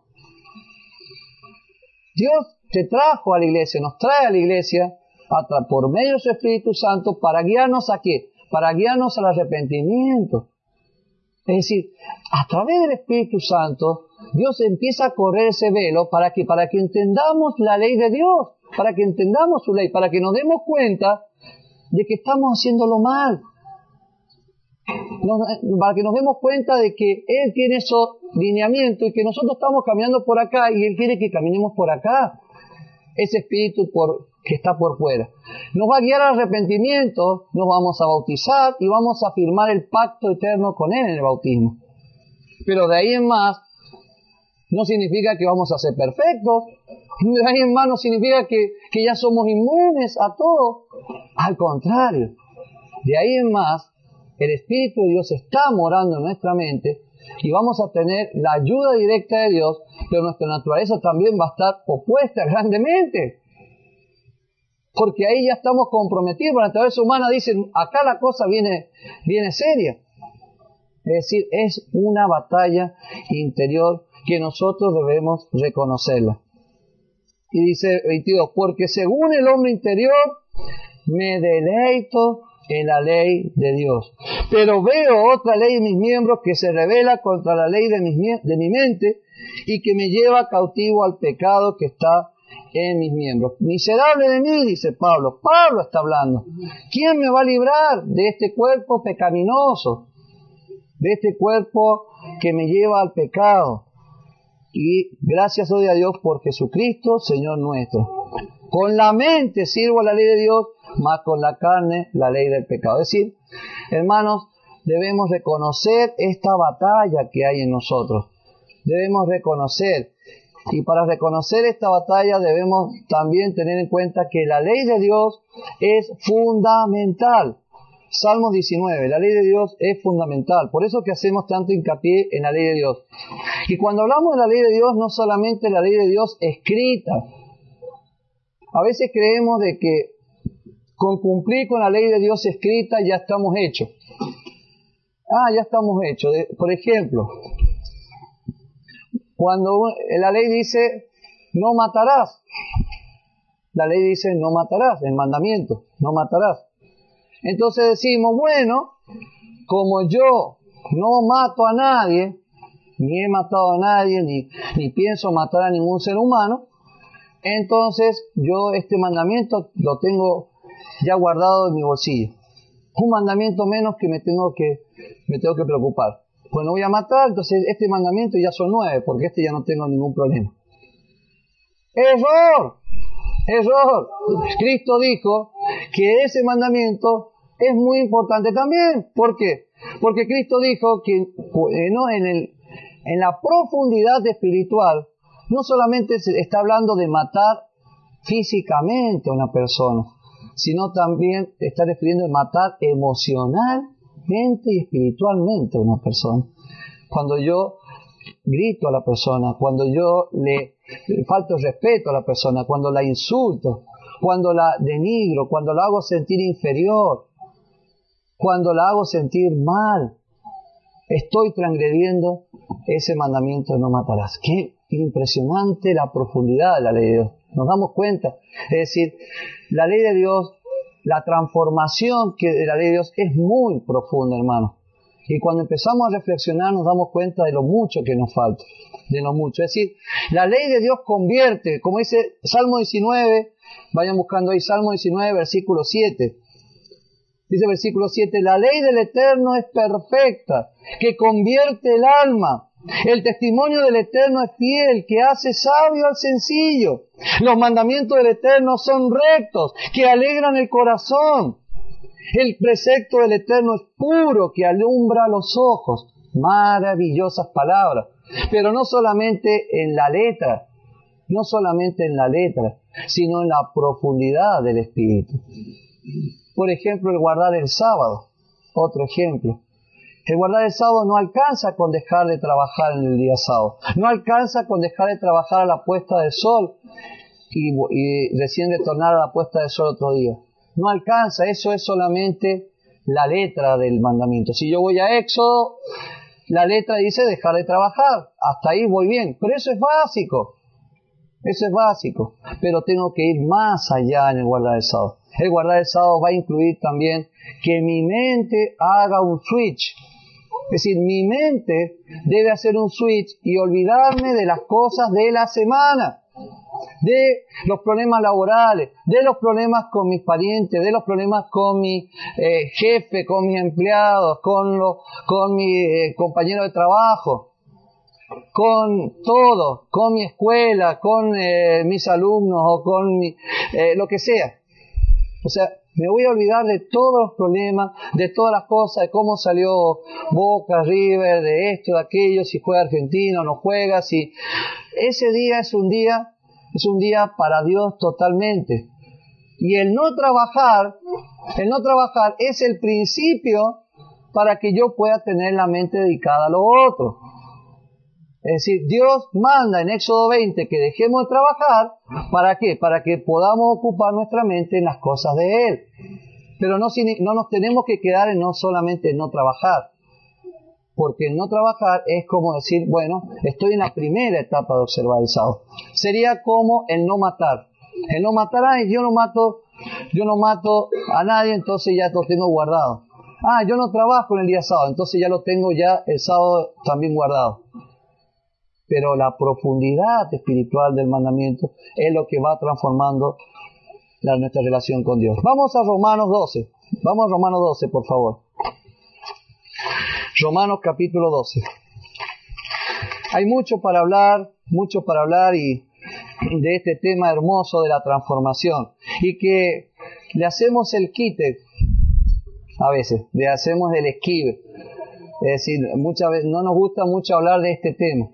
Dios te trajo a la iglesia, nos trae a la iglesia a por medio de su Espíritu Santo para guiarnos a qué? Para guiarnos al arrepentimiento. Es decir, a través del Espíritu Santo, Dios empieza a correr ese velo para que, para que entendamos la ley de Dios, para que entendamos su ley, para que nos demos cuenta de que estamos haciéndolo mal. Nos, para que nos demos cuenta de que Él tiene esos lineamientos y que nosotros estamos caminando por acá y Él quiere que caminemos por acá. Ese espíritu por, que está por fuera nos va a guiar al arrepentimiento, nos vamos a bautizar y vamos a firmar el pacto eterno con Él en el bautismo. Pero de ahí en más no significa que vamos a ser perfectos, de ahí en más no significa que, que ya somos inmunes a todo. Al contrario, de ahí en más el Espíritu de Dios está morando en nuestra mente y vamos a tener la ayuda directa de Dios, pero nuestra naturaleza también va a estar opuesta grandemente. porque ahí ya estamos comprometidos. La naturaleza humana dice, acá la cosa viene, viene seria. Es decir, es una batalla interior que nosotros debemos reconocerla. Y dice veintidós, porque según el hombre interior me deleito en la ley de Dios, pero veo otra ley en mis miembros que se revela contra la ley de, mis, de mi mente y que me lleva cautivo al pecado que está en mis miembros. Miserable de mí, dice Pablo. Pablo está hablando. ¿Quién me va a librar de este cuerpo pecaminoso? De este cuerpo que me lleva al pecado. Y gracias doy a Dios por Jesucristo, Señor nuestro. Con la mente sirvo a la ley de Dios, más con la carne la ley del pecado. Es decir, hermanos, debemos reconocer esta batalla que hay en nosotros. Debemos reconocer. Y para reconocer esta batalla debemos también tener en cuenta que la ley de Dios es fundamental. Salmos diecinueve, la ley de Dios es fundamental. Por eso que hacemos tanto hincapié en la ley de Dios. Y cuando hablamos de la ley de Dios, no solamente la ley de Dios escrita. A veces creemos de que con cumplir con la ley de Dios escrita ya estamos hechos. Ah, ya estamos hechos. Por ejemplo, cuando la ley dice no matarás. La ley dice no matarás, el mandamiento, no matarás. Entonces decimos, bueno, como yo no mato a nadie, ni he matado a nadie, ni, ni pienso matar a ningún ser humano, entonces yo este mandamiento lo tengo ya guardado en mi bolsillo. Un mandamiento menos que me tengo que, me tengo que preocupar. Pues no voy a matar, entonces este mandamiento ya son nueve, porque este ya no tengo ningún problema. ¡Error! ¡Error! Cristo dijo que ese mandamiento es muy importante también. ¿Por qué? Porque Cristo dijo que eh, no, en, el, en la profundidad espiritual no solamente se está hablando de matar físicamente a una persona, sino también está refiriendo a matar emocionalmente y espiritualmente a una persona. Cuando yo grito a la persona, cuando yo le falto respeto a la persona, cuando la insulto, cuando la denigro, cuando la hago sentir inferior, cuando la hago sentir mal, estoy transgrediendo ese mandamiento de no matarás. Qué impresionante la profundidad de la ley de Dios. Nos damos cuenta. Es decir, la ley de Dios, la transformación que de la ley de Dios es muy profunda, hermano. Y cuando empezamos a reflexionar nos damos cuenta de lo mucho que nos falta, de lo mucho. Es decir, la ley de Dios convierte, como dice Salmo diecinueve, vayan buscando ahí Salmo diecinueve, versículo siete. Dice versículo siete, la ley del Eterno es perfecta, que convierte el alma. El testimonio del Eterno es fiel, que hace sabio al sencillo. Los mandamientos del Eterno son rectos, que alegran el corazón. El precepto del Eterno es puro, que alumbra los ojos. Maravillosas palabras. Pero no solamente en la letra, no solamente en la letra, sino en la profundidad del espíritu. Por ejemplo, el guardar el sábado. Otro ejemplo. El guardar el sábado no alcanza con dejar de trabajar en el día sábado. No alcanza con dejar de trabajar a la puesta del sol y, y recién retornar a la puesta del sol otro día. No alcanza, eso es solamente la letra del mandamiento. Si yo voy a Éxodo, la letra dice dejar de trabajar. Hasta ahí voy bien, pero eso es básico. Eso es básico. Pero tengo que ir más allá en el guardar el sábado. El guardar el sábado va a incluir también que mi mente haga un switch. Es decir, mi mente debe hacer un switch y olvidarme de las cosas de la semana, de los problemas laborales, de los problemas con mis parientes, de los problemas con mi eh, jefe, con mis empleados, con, lo, con mi eh, compañero de trabajo, con todo, con mi escuela, con eh, mis alumnos o con mi, eh, lo que sea. O sea, me voy a olvidar de todos los problemas, de todas las cosas, de cómo salió Boca, River, de esto, de aquello, si juega Argentina o no juega, si... Ese día es un día, es un día para Dios totalmente. Y el no trabajar, el no trabajar es el principio para que yo pueda tener la mente dedicada a lo otro. Es decir, Dios manda en Éxodo veinte que dejemos de trabajar ¿Para qué? Para que podamos ocupar nuestra mente en las cosas de Él. Pero no, no nos tenemos que quedar en no solamente en no trabajar. Porque el no trabajar es como decir, bueno, estoy en la primera etapa de observar el sábado. Sería como el no matar. El no matar, ay, yo no mato, yo no mato a nadie, entonces ya lo tengo guardado. Ah, yo no trabajo en el día sábado, entonces ya lo tengo ya el sábado también guardado. Pero la profundidad espiritual del mandamiento es lo que va transformando la, nuestra relación con Dios. Vamos a Romanos doce. Vamos a Romanos doce, por favor. Romanos capítulo doce. Hay mucho para hablar, mucho para hablar y de este tema hermoso de la transformación. Y que le hacemos el quite, a veces, le hacemos el esquive. Es decir, muchas veces no nos gusta mucho hablar de este tema.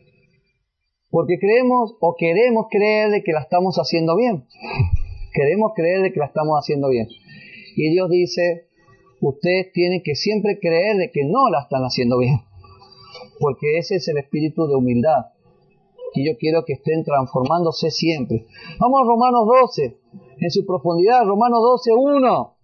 Porque creemos o queremos creer de que la estamos haciendo bien. Queremos creer de que la estamos haciendo bien. Y Dios dice, ustedes tienen que siempre creer de que no la están haciendo bien. Porque ese es el espíritu de humildad. Y yo quiero que estén transformándose siempre. Vamos a Romanos doce, en su profundidad, Romanos doce, uno.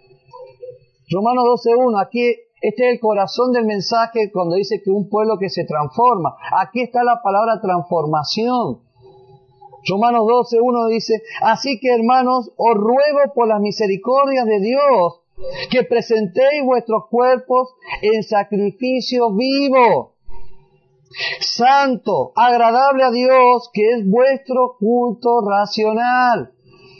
Romanos doce, uno, aquí este es el corazón del mensaje cuando dice que un pueblo que se transforma. Aquí está la palabra transformación. Romanos doce, uno dice, así que hermanos, os ruego por las misericordias de Dios, que presentéis vuestros cuerpos en sacrificio vivo, santo, agradable a Dios, que es vuestro culto racional.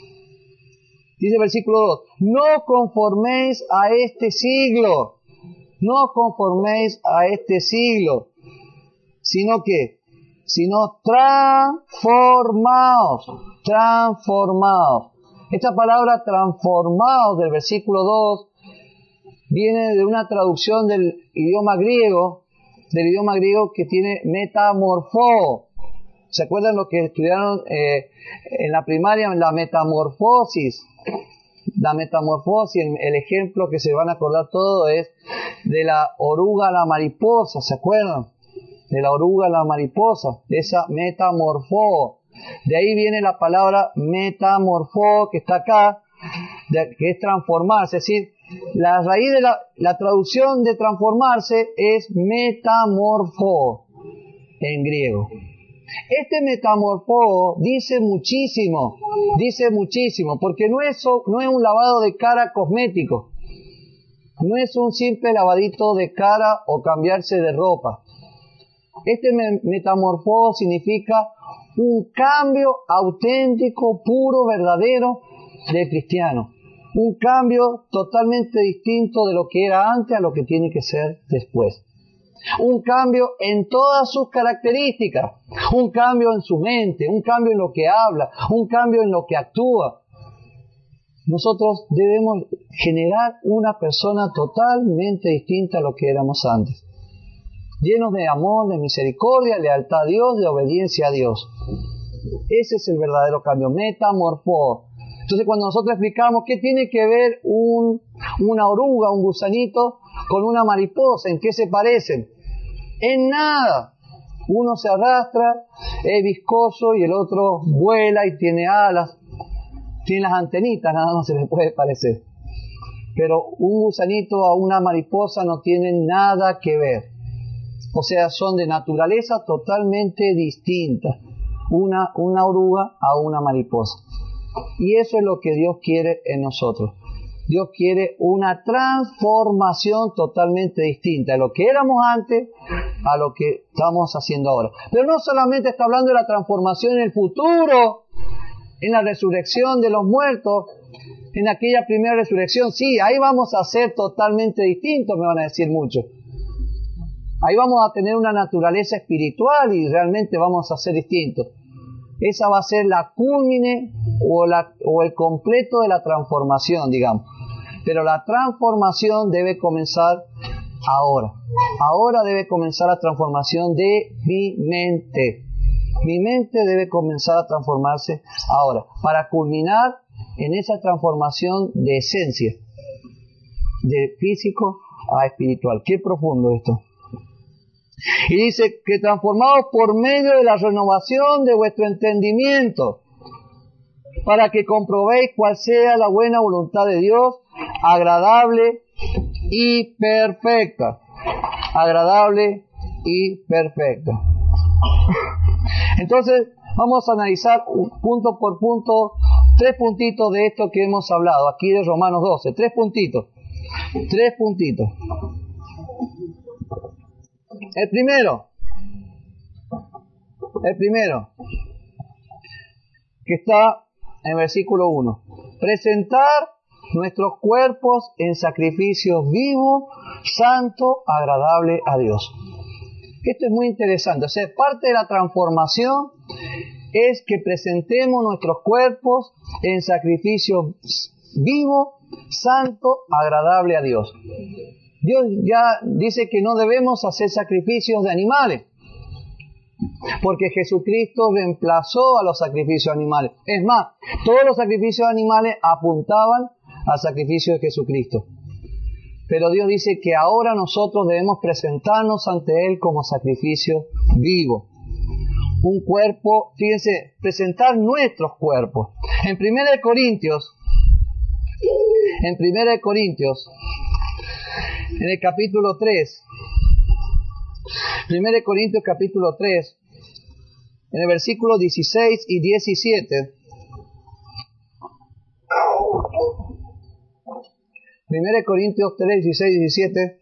Dice el versículo dos, no conforméis a este siglo, no conforméis a este siglo, sino que, sino transformaos, transformaos. Esta palabra transformaos del versículo dos viene de una traducción del idioma griego, del idioma griego que tiene metamorfó. ¿Se acuerdan lo que estudiaron eh, en la primaria, en la metamorfosis? La metamorfosis, el, el ejemplo que se van a acordar todo es de la oruga a la mariposa, ¿se acuerdan? De la oruga a la mariposa, esa metamorfó. De ahí viene la palabra metamorfó, que está acá, de, que es transformarse, es decir, la raíz de la, la traducción de transformarse es metamorfó en griego. Este metamorfó dice muchísimo, dice muchísimo, porque no es, no es un lavado de cara cosmético, no es un simple lavadito de cara o cambiarse de ropa. Este metamorfó significa un cambio auténtico, puro, verdadero del cristiano. Un cambio totalmente distinto de lo que era antes a lo que tiene que ser después. Un cambio en todas sus características. Un cambio en su mente, un cambio en lo que habla, un cambio en lo que actúa. Nosotros debemos generar una persona totalmente distinta a lo que éramos antes. Llenos de amor, de misericordia, lealtad a Dios, de obediencia a Dios. Ese es el verdadero cambio, metamorfó. Entonces cuando nosotros explicamos qué tiene que ver un, una oruga, un gusanito, con una mariposa, ¿en qué se parecen? En nada. Uno se arrastra, es viscoso y el otro vuela y tiene alas, tiene las antenitas, nada más se le puede parecer. Pero un gusanito a una mariposa no tienen nada que ver. O sea, son de naturaleza totalmente distinta. Una, una oruga a una mariposa. Y eso es lo que Dios quiere en nosotros. Dios quiere una transformación totalmente distinta de lo que éramos antes a lo que estamos haciendo ahora. Pero no solamente está hablando de la transformación en el futuro, en la resurrección de los muertos, en aquella primera resurrección. Sí, ahí vamos a ser totalmente distintos, me van a decir muchos. Ahí vamos a tener una naturaleza espiritual y realmente vamos a ser distintos. Esa va a ser la cúlmine o, la, o el completo de la transformación, digamos. Pero la transformación debe comenzar ahora. Ahora debe comenzar la transformación de mi mente. Mi mente debe comenzar a transformarse ahora, para culminar en esa transformación de esencia, de físico a espiritual. Qué profundo esto. Y dice que transformados por medio de la renovación de vuestro entendimiento. para que comprobéis cuál sea la buena voluntad de Dios, agradable y perfecta. Agradable y perfecta. Entonces, vamos a analizar punto por punto, tres puntitos de esto que hemos hablado, aquí de Romanos doce, tres puntitos, tres puntitos. El primero, el primero, que está en versículo uno, presentar nuestros cuerpos en sacrificio vivo, santo, agradable a Dios. Esto es muy interesante. O sea, parte de la transformación es que presentemos nuestros cuerpos en sacrificio vivo, santo, agradable a Dios. Dios ya dice que no debemos hacer sacrificios de animales, porque Jesucristo reemplazó a los sacrificios animales. Es más, todos los sacrificios animales apuntaban al sacrificio de Jesucristo. Pero Dios dice que ahora nosotros debemos presentarnos ante Él como sacrificio vivo. Un cuerpo, fíjense, presentar nuestros cuerpos. En primera de Corintios, en primera de Corintios, en el capítulo tres, primera de Corintios capítulo tres, en el versículo dieciséis y diecisiete, primera de Corintios tres, dieciséis y diecisiete,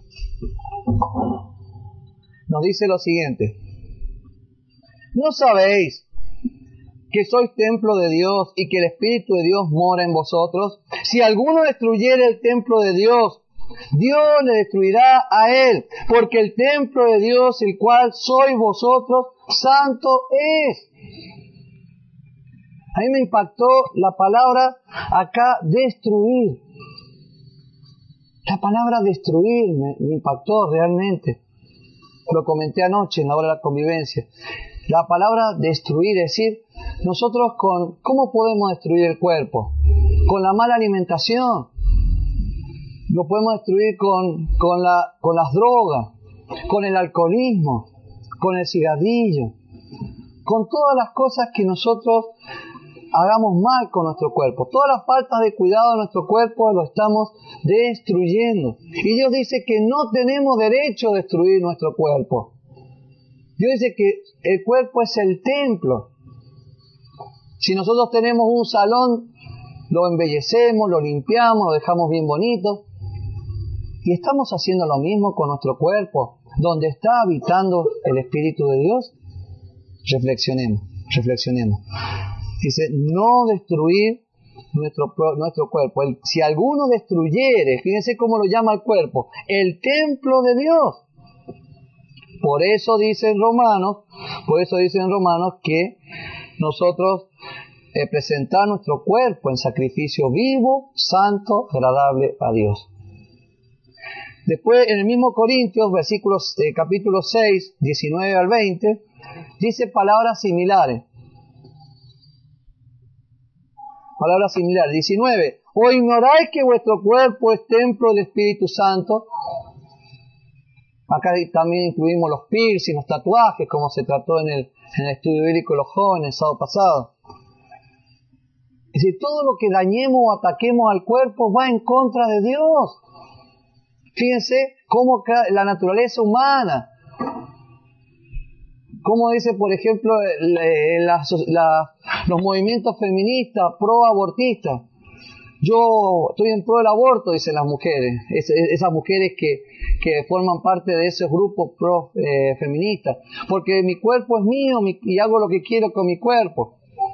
nos dice lo siguiente: ¿no sabéis que sois templo de Dios y que el Espíritu de Dios mora en vosotros? Si alguno destruyere el templo de Dios, Dios le destruirá a él, porque el templo de Dios, el cual sois vosotros, santo es. A mí me impactó la palabra acá, destruir. La palabra destruir me, me impactó realmente. Lo comenté anoche en la hora de la convivencia. La palabra destruir, es decir, nosotros con, ¿cómo podemos destruir el cuerpo? Con la mala alimentación. Lo podemos destruir con, con, la, con las drogas, con el alcoholismo, con el cigarrillo, con todas las cosas que nosotros hagamos mal con nuestro cuerpo. Todas las faltas de cuidado de nuestro cuerpo lo estamos destruyendo. Y Dios dice que no tenemos derecho a destruir nuestro cuerpo. Dios dice que el cuerpo es el templo. Si nosotros tenemos un salón, lo embellecemos, lo limpiamos, lo dejamos bien bonito. Y estamos haciendo lo mismo con nuestro cuerpo, donde está habitando el Espíritu de Dios. Reflexionemos, reflexionemos. Dice, no destruir nuestro, nuestro cuerpo. El, si alguno destruyere, fíjense cómo lo llama el cuerpo, el templo de Dios. Por eso dicen Romanos, por eso dicen Romanos que nosotros eh, presentar nuestro cuerpo en sacrificio vivo, santo, agradable a Dios. Después, en el mismo Corintios, versículos, eh, capítulo seis, diecinueve al veinte, dice palabras similares. Palabras similares. diecinueve. ¿O ignoráis que vuestro cuerpo es templo del Espíritu Santo? Acá también incluimos los piercing, los tatuajes, como se trató en el, en el estudio bíblico de los jóvenes el sábado pasado. Es decir, todo lo que dañemos o ataquemos al cuerpo va en contra de Dios. Fíjense cómo la naturaleza humana, como dice, por ejemplo, la, la, los movimientos feministas, pro-abortistas. Yo estoy en pro del aborto, dicen las mujeres, es, esas mujeres que, que forman parte de esos grupos pro-feministas, eh, porque mi cuerpo es mío mi, y hago lo que quiero con mi cuerpo.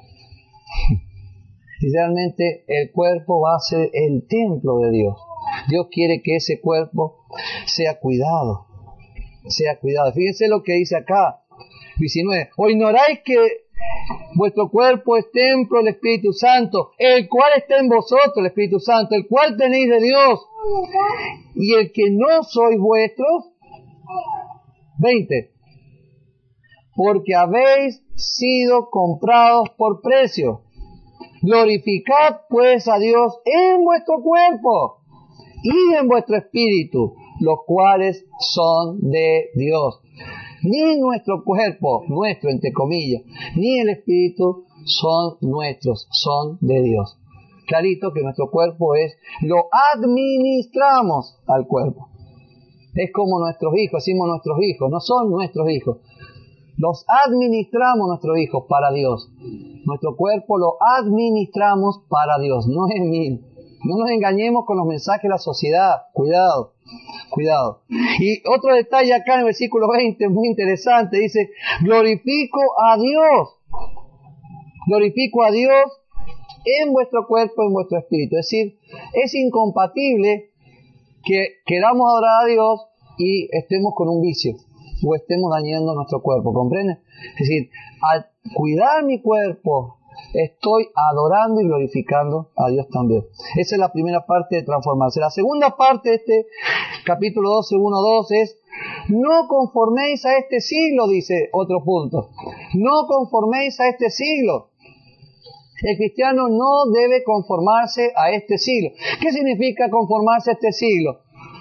Y realmente el cuerpo va a ser el templo de Dios. Dios quiere que ese cuerpo sea cuidado, sea cuidado. Fíjense lo que dice acá, diecinueve. ¿O ignoráis que vuestro cuerpo es templo del Espíritu Santo, el cual está en vosotros, el Espíritu Santo, el cual tenéis de Dios, y el que no sois vuestros? veinte. Porque habéis sido comprados por precio. Glorificad pues a Dios en vuestro cuerpo y en vuestro espíritu, los cuales son de Dios. Ni nuestro cuerpo, nuestro entre comillas, ni el espíritu son nuestros, son de Dios. Clarito que nuestro cuerpo es, lo administramos al cuerpo. Es como nuestros hijos, decimos nuestros hijos, no son nuestros hijos. Los administramos nuestros hijos para Dios. Nuestro cuerpo lo administramos para Dios, no es mío. No nos engañemos con los mensajes de la sociedad. Cuidado, cuidado. Y otro detalle acá en el versículo veinte, muy interesante, dice, glorifico a Dios. Glorifico a Dios en vuestro cuerpo, en vuestro espíritu. Es decir, es incompatible que queramos adorar a Dios y estemos con un vicio o estemos dañando nuestro cuerpo, ¿comprenden? Es decir, al cuidar mi cuerpo, estoy adorando y glorificando a Dios también. Esa es la primera parte de transformarse. La segunda parte de este capítulo doce, uno, dos es, no conforméis a este siglo, dice otro punto. No conforméis a este siglo. El cristiano no debe conformarse a este siglo. ¿Qué significa conformarse a este siglo?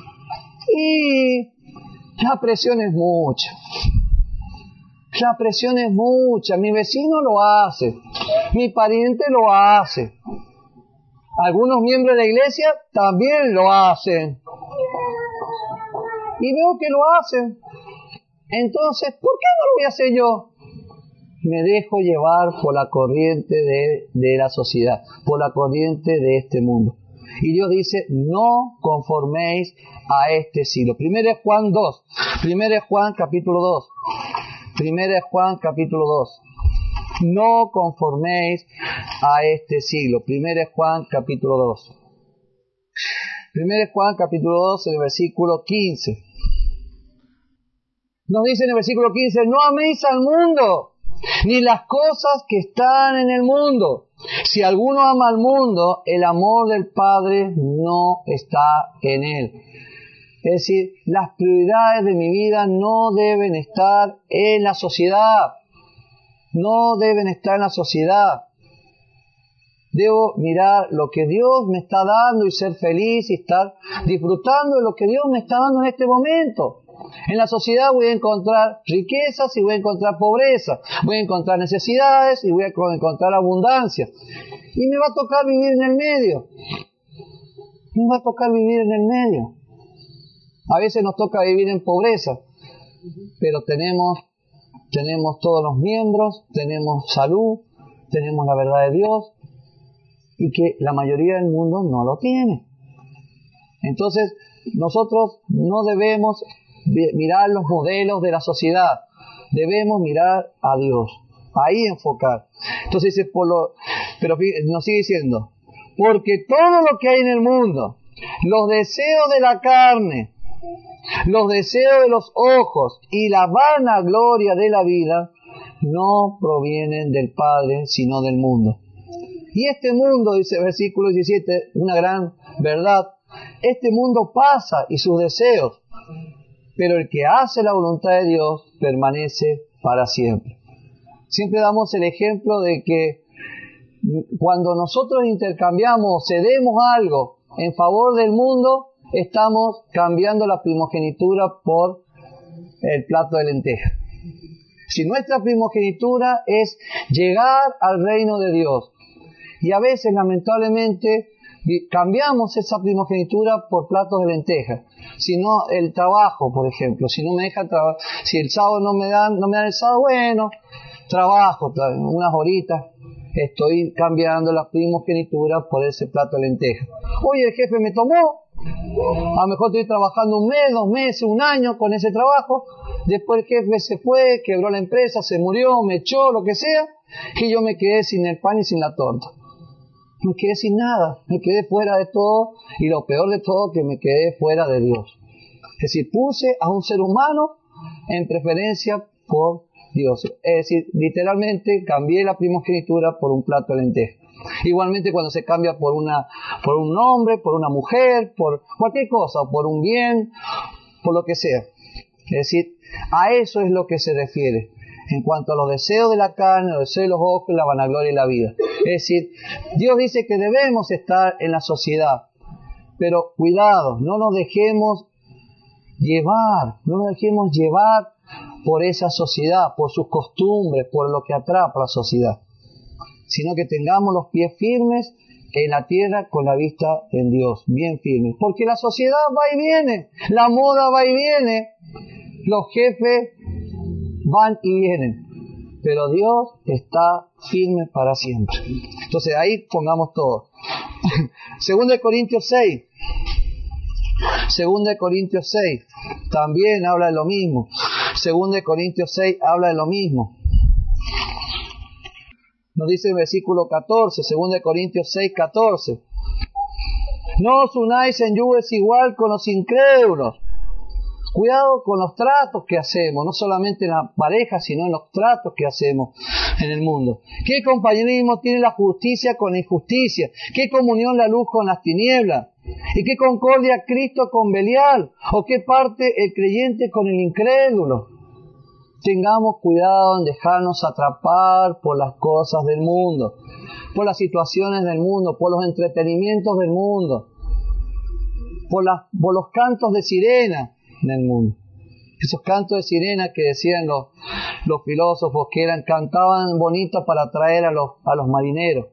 Y la presión es mucha. La presión es mucha. Mi vecino lo hace. Mi pariente lo hace. Algunos miembros de la iglesia también lo hacen. Y veo que lo hacen. Entonces, ¿por qué no lo voy a hacer yo? Me dejo llevar por la corriente de, de la sociedad, por la corriente de este mundo. Y Dios dice, no conforméis a este siglo. Primero es Juan dos. Primero es Juan capítulo dos. Primero es Juan capítulo dos. No conforméis a este siglo. Primero es Juan capítulo dos. Primero es Juan capítulo dos, en el versículo quince. Nos dice en el versículo quince, no améis al mundo, ni las cosas que están en el mundo. Si alguno ama al mundo, el amor del Padre no está en él. Es decir, las prioridades de mi vida no deben estar en la sociedad. No deben estar en la sociedad. Debo mirar lo que Dios me está dando y ser feliz y estar disfrutando de lo que Dios me está dando en este momento. En la sociedad voy a encontrar riquezas y voy a encontrar pobreza. Voy a encontrar necesidades y voy a encontrar abundancia. Y me va a tocar vivir en el medio. Me va a tocar vivir en el medio. A veces nos toca vivir en pobreza, pero tenemos, tenemos todos los miembros, tenemos salud, tenemos la verdad de Dios, y que la mayoría del mundo no lo tiene. Entonces, nosotros no debemos mirar los modelos de la sociedad, debemos mirar a Dios, ahí enfocar. Entonces dice, por lo, pero nos sigue diciendo, porque todo lo que hay en el mundo, los deseos de la carne, los deseos de los ojos y la vanagloria de la vida, no provienen del Padre, sino del mundo. Y este mundo, dice el versículo diecisiete, una gran verdad, este mundo pasa y sus deseos, pero el que hace la voluntad de Dios permanece para siempre. Siempre damos el ejemplo de que cuando nosotros intercambiamos, cedemos algo en favor del mundo, estamos cambiando la primogenitura por el plato de lentejas. Si nuestra primogenitura es llegar al reino de Dios, y a veces lamentablemente cambiamos esa primogenitura por platos de lentejas. Si no, el trabajo, por ejemplo, si no me dejan trabajar, si el sábado no me dan, no me dan el sábado, bueno, trabajo unas horitas, estoy cambiando la primogenitura por ese plato de lentejas. Oye, el jefe me tomó, a lo mejor estoy trabajando un mes, dos meses, un año con ese trabajo, después el jefe se fue, quebró la empresa, se murió, me echó, lo que sea, y yo me quedé sin el pan y sin la torta. Me quedé sin nada, me quedé fuera de todo, y lo peor de todo, que me quedé fuera de Dios. Es decir, puse a un ser humano en preferencia por Dios. Es decir, literalmente cambié la primogenitura por un plato de lentejas. Igualmente cuando se cambia por una, por un hombre, por una mujer, por cualquier cosa, por un bien, por lo que sea. Es decir, a eso es lo que se refiere. En cuanto a los deseos de la carne, los deseos de los ojos, la vanagloria y la vida. Es decir, Dios dice que debemos estar en la sociedad, pero cuidado, no nos dejemos llevar, no nos dejemos llevar por esa sociedad, por sus costumbres, por lo que atrapa a la sociedad. sino que tengamos los pies firmes en la tierra con la vista en Dios, bien firmes. Porque la sociedad va y viene, la moda va y viene, los jefes van y vienen, pero Dios está firme para siempre. Entonces ahí pongamos todo. Segunda de Corintios seis. Segunda de Corintios seis también habla de lo mismo. Segunda de Corintios seis habla de lo mismo. Nos dice el versículo catorce, Segunda de Corintios seis, catorce. No os unáis en yugo desigual con los incrédulos. Cuidado con los tratos que hacemos, no solamente en la pareja, sino en los tratos que hacemos en el mundo. ¿Qué compañerismo tiene la justicia con la injusticia? ¿Qué comunión la luz con las tinieblas? ¿Y qué concordia Cristo con Belial? ¿O qué parte el creyente con el incrédulo? Tengamos cuidado en dejarnos atrapar por las cosas del mundo, por las situaciones del mundo, por los entretenimientos del mundo, por, las, por los cantos de sirena del mundo. Esos cantos de sirena que decían los, los filósofos que eran, cantaban bonito para atraer a los, a los marineros.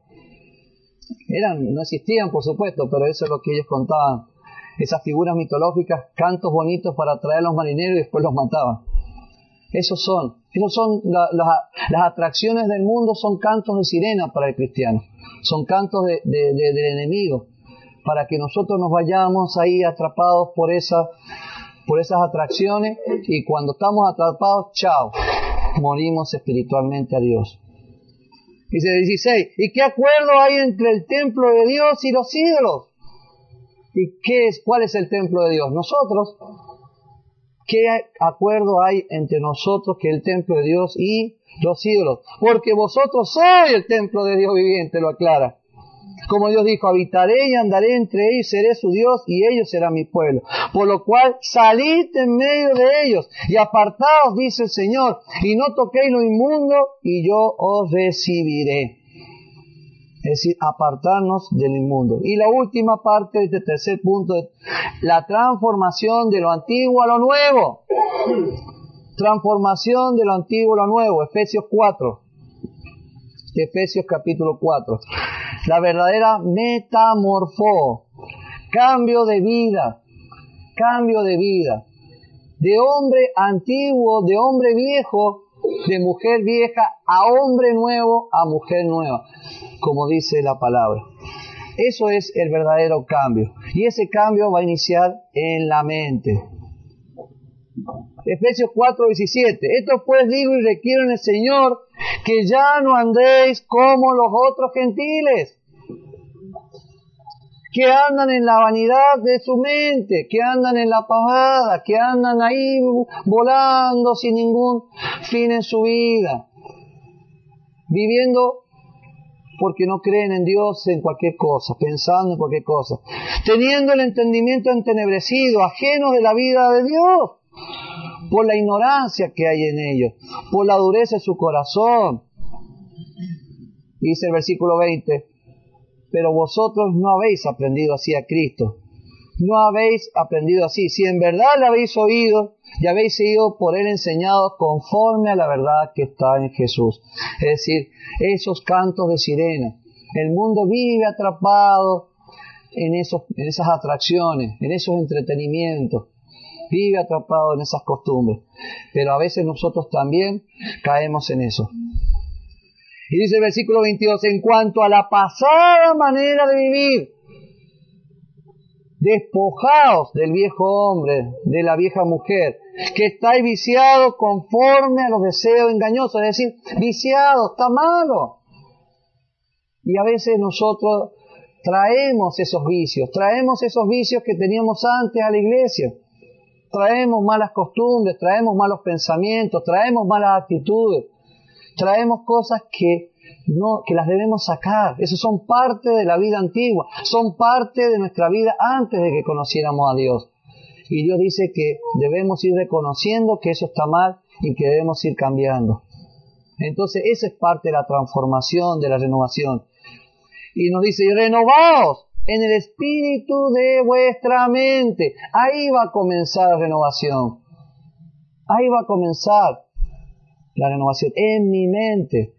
Eran, no existían por supuesto, pero eso es lo que ellos contaban. Esas figuras mitológicas, cantos bonitos para atraer a los marineros y después los mataban. Esos son, esos son la, la, las atracciones del mundo, son cantos de sirena para el cristiano. Son cantos de, de, de, del enemigo, para que nosotros nos vayamos ahí atrapados por esa por esas atracciones, y cuando estamos atrapados, chao, morimos espiritualmente a Dios. Dice el dieciséis, ¿y qué acuerdo hay entre el templo de Dios y los ídolos? ¿Y qué es, cuál es el templo de Dios? Nosotros. ¿Qué acuerdo hay entre nosotros, que el templo de Dios, y los ídolos? Porque vosotros sois el templo de Dios viviente, lo aclara. Como Dios dijo, habitaré y andaré entre ellos, seré su Dios y ellos serán mi pueblo. Por lo cual, salid en medio de ellos y apartaos, dice el Señor, y no toquéis lo inmundo y yo os recibiré. Es decir, apartarnos del inmundo. Y la última parte de este tercer punto es la transformación de lo antiguo a lo nuevo. Transformación de lo antiguo a lo nuevo. Efesios cuatro. Efesios capítulo cuatro. La verdadera metamorfó. Cambio de vida. Cambio de vida. De hombre antiguo, de hombre viejo, de mujer vieja, a hombre nuevo, a mujer nueva, como dice la palabra. Eso es el verdadero cambio. Y ese cambio va a iniciar en la mente. Efesios cuatro, diecisiete. Esto pues digo y requiero en el Señor, que ya no andéis como los otros gentiles, que andan en la vanidad de su mente, que andan en la pavada, que andan ahí volando sin ningún fin en su vida, viviendo porque no creen en Dios, en cualquier cosa, pensando en cualquier cosa, teniendo el entendimiento entenebrecido, ajenos de la vida de Dios, por la ignorancia que hay en ellos, por la dureza de su corazón. Dice el versículo veinte, pero vosotros no habéis aprendido así a Cristo, no habéis aprendido así, si en verdad le habéis oído y habéis sido por él enseñados conforme a la verdad que está en Jesús. Es decir, esos cantos de sirena, el mundo vive atrapado en, esos, en esas atracciones, en esos entretenimientos, vive atrapado en esas costumbres, pero a veces nosotros también caemos en eso. Y dice el versículo veintidós, en cuanto a la pasada manera de vivir, despojaos del viejo hombre, de la vieja mujer, que estáis viciados conforme a los deseos engañosos, es decir, viciados, está malo. Y a veces nosotros traemos esos vicios, traemos esos vicios que teníamos antes a la iglesia, traemos malas costumbres, traemos malos pensamientos, traemos malas actitudes, traemos cosas que no, que las debemos sacar. Esos son parte de la vida antigua, son parte de nuestra vida antes de que conociéramos a Dios. Y Dios dice que debemos ir reconociendo que eso está mal y que debemos ir cambiando. Entonces esa es parte de la transformación, de la renovación. Y nos dice, renovaos en el espíritu de vuestra mente. Ahí va a comenzar la renovación. Ahí va a comenzar la renovación, en mi mente.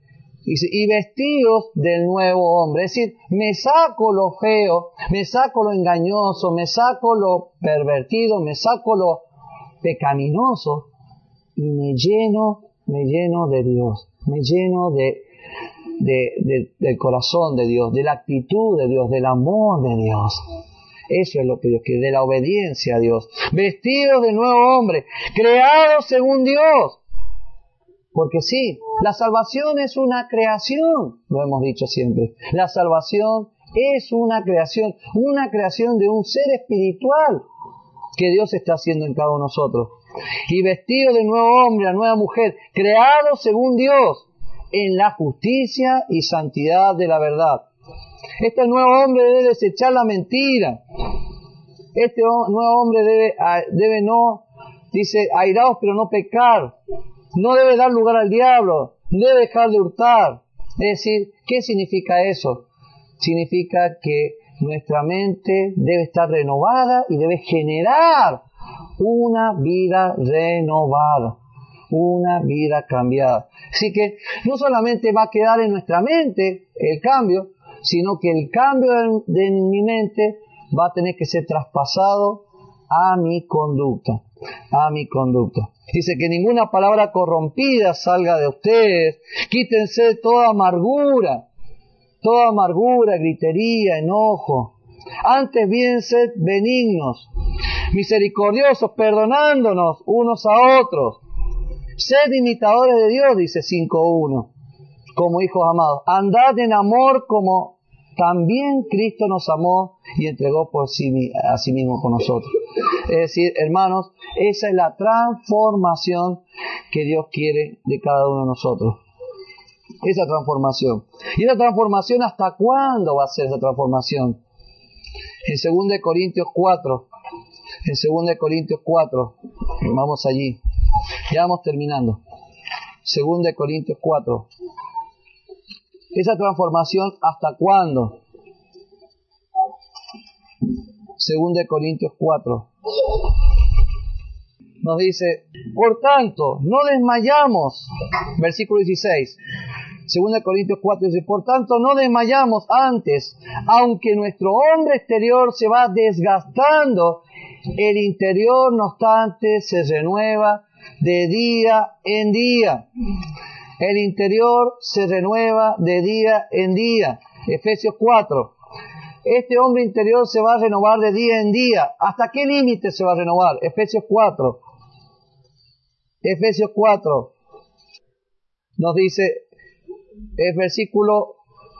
Dice, y vestidos del nuevo hombre. Es decir, me saco lo feo, me saco lo engañoso, me saco lo pervertido, me saco lo pecaminoso y me lleno, me lleno de Dios, me lleno de, de, de, del corazón de Dios, de la actitud de Dios, del amor de Dios. Eso es lo que Dios quiere, de la obediencia a Dios. Vestidos de nuevo hombre, creados según Dios. Porque sí, la salvación es una creación, lo hemos dicho siempre. La salvación es una creación, una creación de un ser espiritual que Dios está haciendo en cada uno de nosotros. Y vestido de nuevo hombre, a nueva mujer, creado según Dios, en la justicia y santidad de la verdad. Este nuevo hombre debe desechar la mentira. Este nuevo hombre debe, debe no, dice, airaos pero no pecar. No debe dar lugar al diablo, no debe dejar de hurtar. Es decir, ¿qué significa eso? Significa que nuestra mente debe estar renovada y debe generar una vida renovada, una vida cambiada. Así que no solamente va a quedar en nuestra mente el cambio, sino que el cambio de, de mi mente va a tener que ser traspasado a mi conducta, a mi conducta. Dice que ninguna palabra corrompida salga de ustedes, quítense toda amargura, toda amargura, gritería, enojo. Antes bien sed benignos, misericordiosos, perdonándonos unos a otros. Sed imitadores de Dios, dice cinco uno, como hijos amados. Andad en amor como también Cristo nos amó y entregó por sí, a sí mismo con nosotros. Es decir, hermanos, esa es la transformación que Dios quiere de cada uno de nosotros. Esa transformación. ¿Y esa transformación hasta cuándo va a ser esa transformación? En segunda de Corintios cuatro, en segunda de Corintios cuatro, vamos allí, ya vamos terminando. segunda de Corintios cuatro. Esa transformación hasta cuándo? segunda de Corintios cuatro. Nos dice, por tanto, no desmayamos. Versículo dieciséis. segunda de Corintios cuatro dice, por tanto, no desmayamos antes, aunque nuestro hombre exterior se va desgastando, el interior, no obstante, se renueva de día en día. El interior se renueva de día en día. Efesios cuatro. Este hombre interior se va a renovar de día en día. ¿Hasta qué límite se va a renovar? Efesios cuatro. Efesios cuatro. Nos dice, el versículo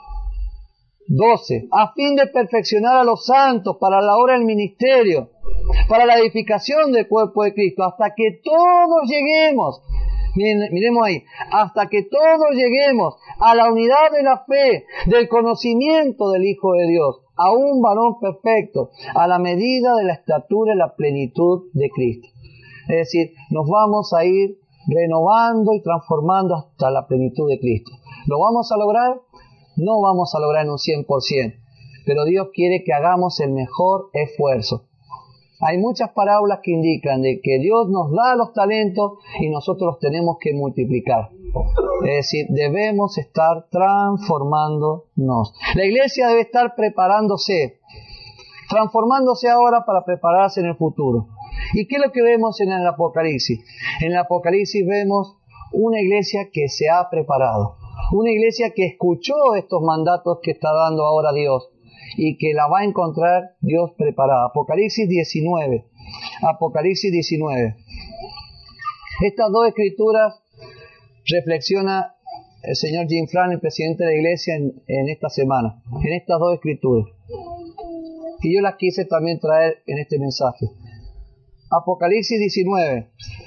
doce. A fin de perfeccionar a los santos para la obra del ministerio, para la edificación del cuerpo de Cristo, hasta que todos lleguemos. Miren, miremos ahí, hasta que todos lleguemos a la unidad de la fe, del conocimiento del Hijo de Dios, a un varón perfecto, a la medida de la estatura y la plenitud de Cristo. Es decir, nos vamos a ir renovando y transformando hasta la plenitud de Cristo. ¿Lo vamos a lograr? No vamos a lograr en un cien por ciento, pero Dios quiere que hagamos el mejor esfuerzo. Hay muchas parábolas que indican de que Dios nos da los talentos y nosotros los tenemos que multiplicar. Es decir, debemos estar transformándonos. La iglesia debe estar preparándose, transformándose ahora para prepararse en el futuro. ¿Y qué es lo que vemos en el Apocalipsis? En el Apocalipsis vemos una iglesia que se ha preparado, una iglesia que escuchó estos mandatos que está dando ahora Dios y que la va a encontrar Dios preparada. Apocalipsis diecinueve. Apocalipsis diecinueve. Estas dos escrituras reflexiona el señor Jim Fran, el presidente de la iglesia, en, en esta semana, en estas dos escrituras. Y yo las quise también traer en este mensaje. Apocalipsis diecinueve,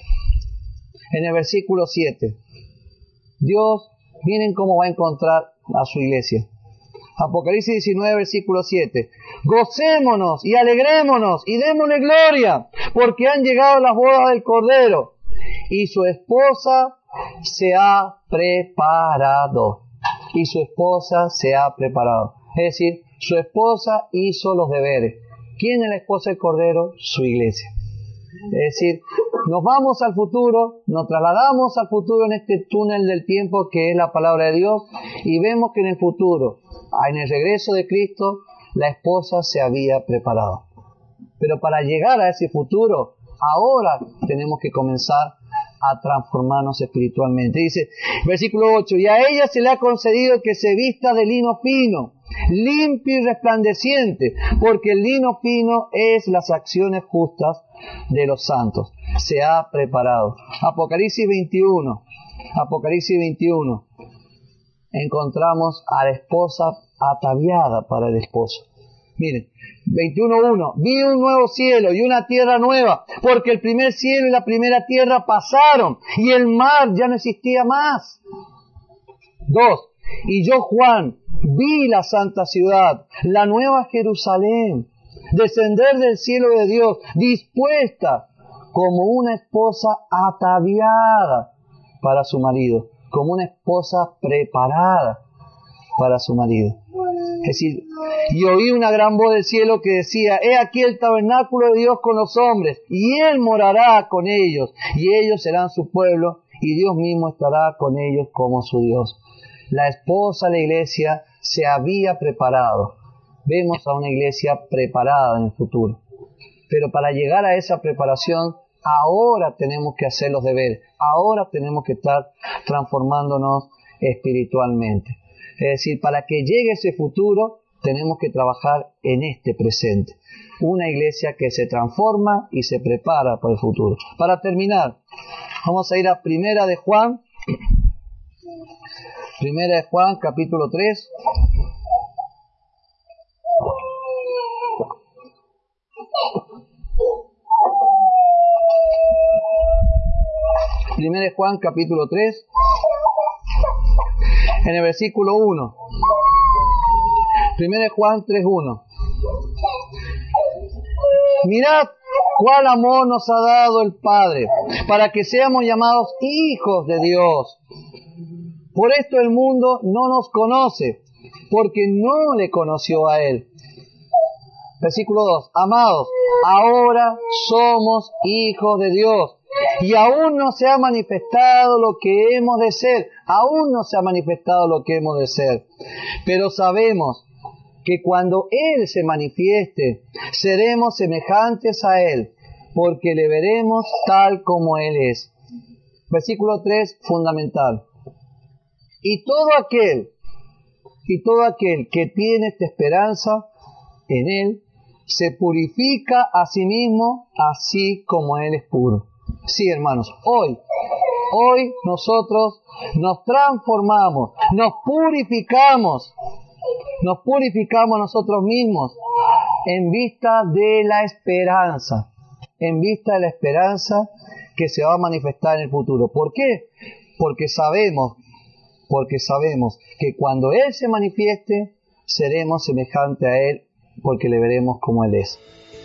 en el versículo siete. Dios, miren cómo va a encontrar a su iglesia. Apocalipsis diecinueve, versículo siete. Gocémonos y alegrémonos y démosle gloria, porque han llegado las bodas del Cordero y su esposa se ha preparado. Y su esposa se ha preparado. Es decir, su esposa hizo los deberes. ¿Quién es la esposa del Cordero? Su iglesia. Es decir, nos vamos al futuro, nos trasladamos al futuro en este túnel del tiempo que es la palabra de Dios, y vemos que en el futuro, en el regreso de Cristo, la esposa se había preparado. Pero para llegar a ese futuro, ahora tenemos que comenzar a transformarnos espiritualmente. Dice, versículo ocho, y a ella se le ha concedido que se vista de lino fino, limpio y resplandeciente, porque el lino fino es las acciones justas de los santos. Se ha preparado. Apocalipsis veintiuno, Apocalipsis veintiuno, encontramos a la esposa ataviada para el esposo. Miren, veintiuno uno, vi un nuevo cielo y una tierra nueva, porque el primer cielo y la primera tierra pasaron, y el mar ya no existía más. dos, y yo, Juan, vi la santa ciudad, la nueva Jerusalén, descender del cielo de Dios, dispuesta como una esposa ataviada para su marido, como una esposa preparada para su marido. Es decir, y oí una gran voz del cielo que decía, he aquí el tabernáculo de Dios con los hombres, y Él morará con ellos, y ellos serán su pueblo, y Dios mismo estará con ellos como su Dios. La esposa, la iglesia, se había preparado. Vemos a una iglesia preparada en el futuro. Pero para llegar a esa preparación, ahora tenemos que hacer los deberes, ahora tenemos que estar transformándonos espiritualmente. Es decir, para que llegue ese futuro, tenemos que trabajar en este presente. Una iglesia que se transforma y se prepara para el futuro. Para terminar, vamos a ir a Primera de Juan. Primera de Juan, capítulo tres. Primera de Juan, capítulo tres. En el versículo uno. Primera de Juan tres uno. Mirad cuál amor nos ha dado el Padre, para que seamos llamados hijos de Dios. Por esto el mundo no nos conoce, porque no le conoció a Él. Versículo dos. Amados, ahora somos hijos de Dios, y aún no se ha manifestado lo que hemos de ser, aún no se ha manifestado lo que hemos de ser. Pero sabemos que cuando Él se manifieste, seremos semejantes a Él, porque le veremos tal como Él es. Versículo tres, fundamental. Y todo aquel, y todo aquel que tiene esta esperanza en Él, se purifica a sí mismo, así como Él es puro. Sí, hermanos, hoy, hoy nosotros nos transformamos, nos purificamos, nos purificamos nosotros mismos en vista de la esperanza, en vista de la esperanza que se va a manifestar en el futuro. ¿Por qué? Porque sabemos, porque sabemos que cuando Él se manifieste, seremos semejantes a Él, porque le veremos como Él es.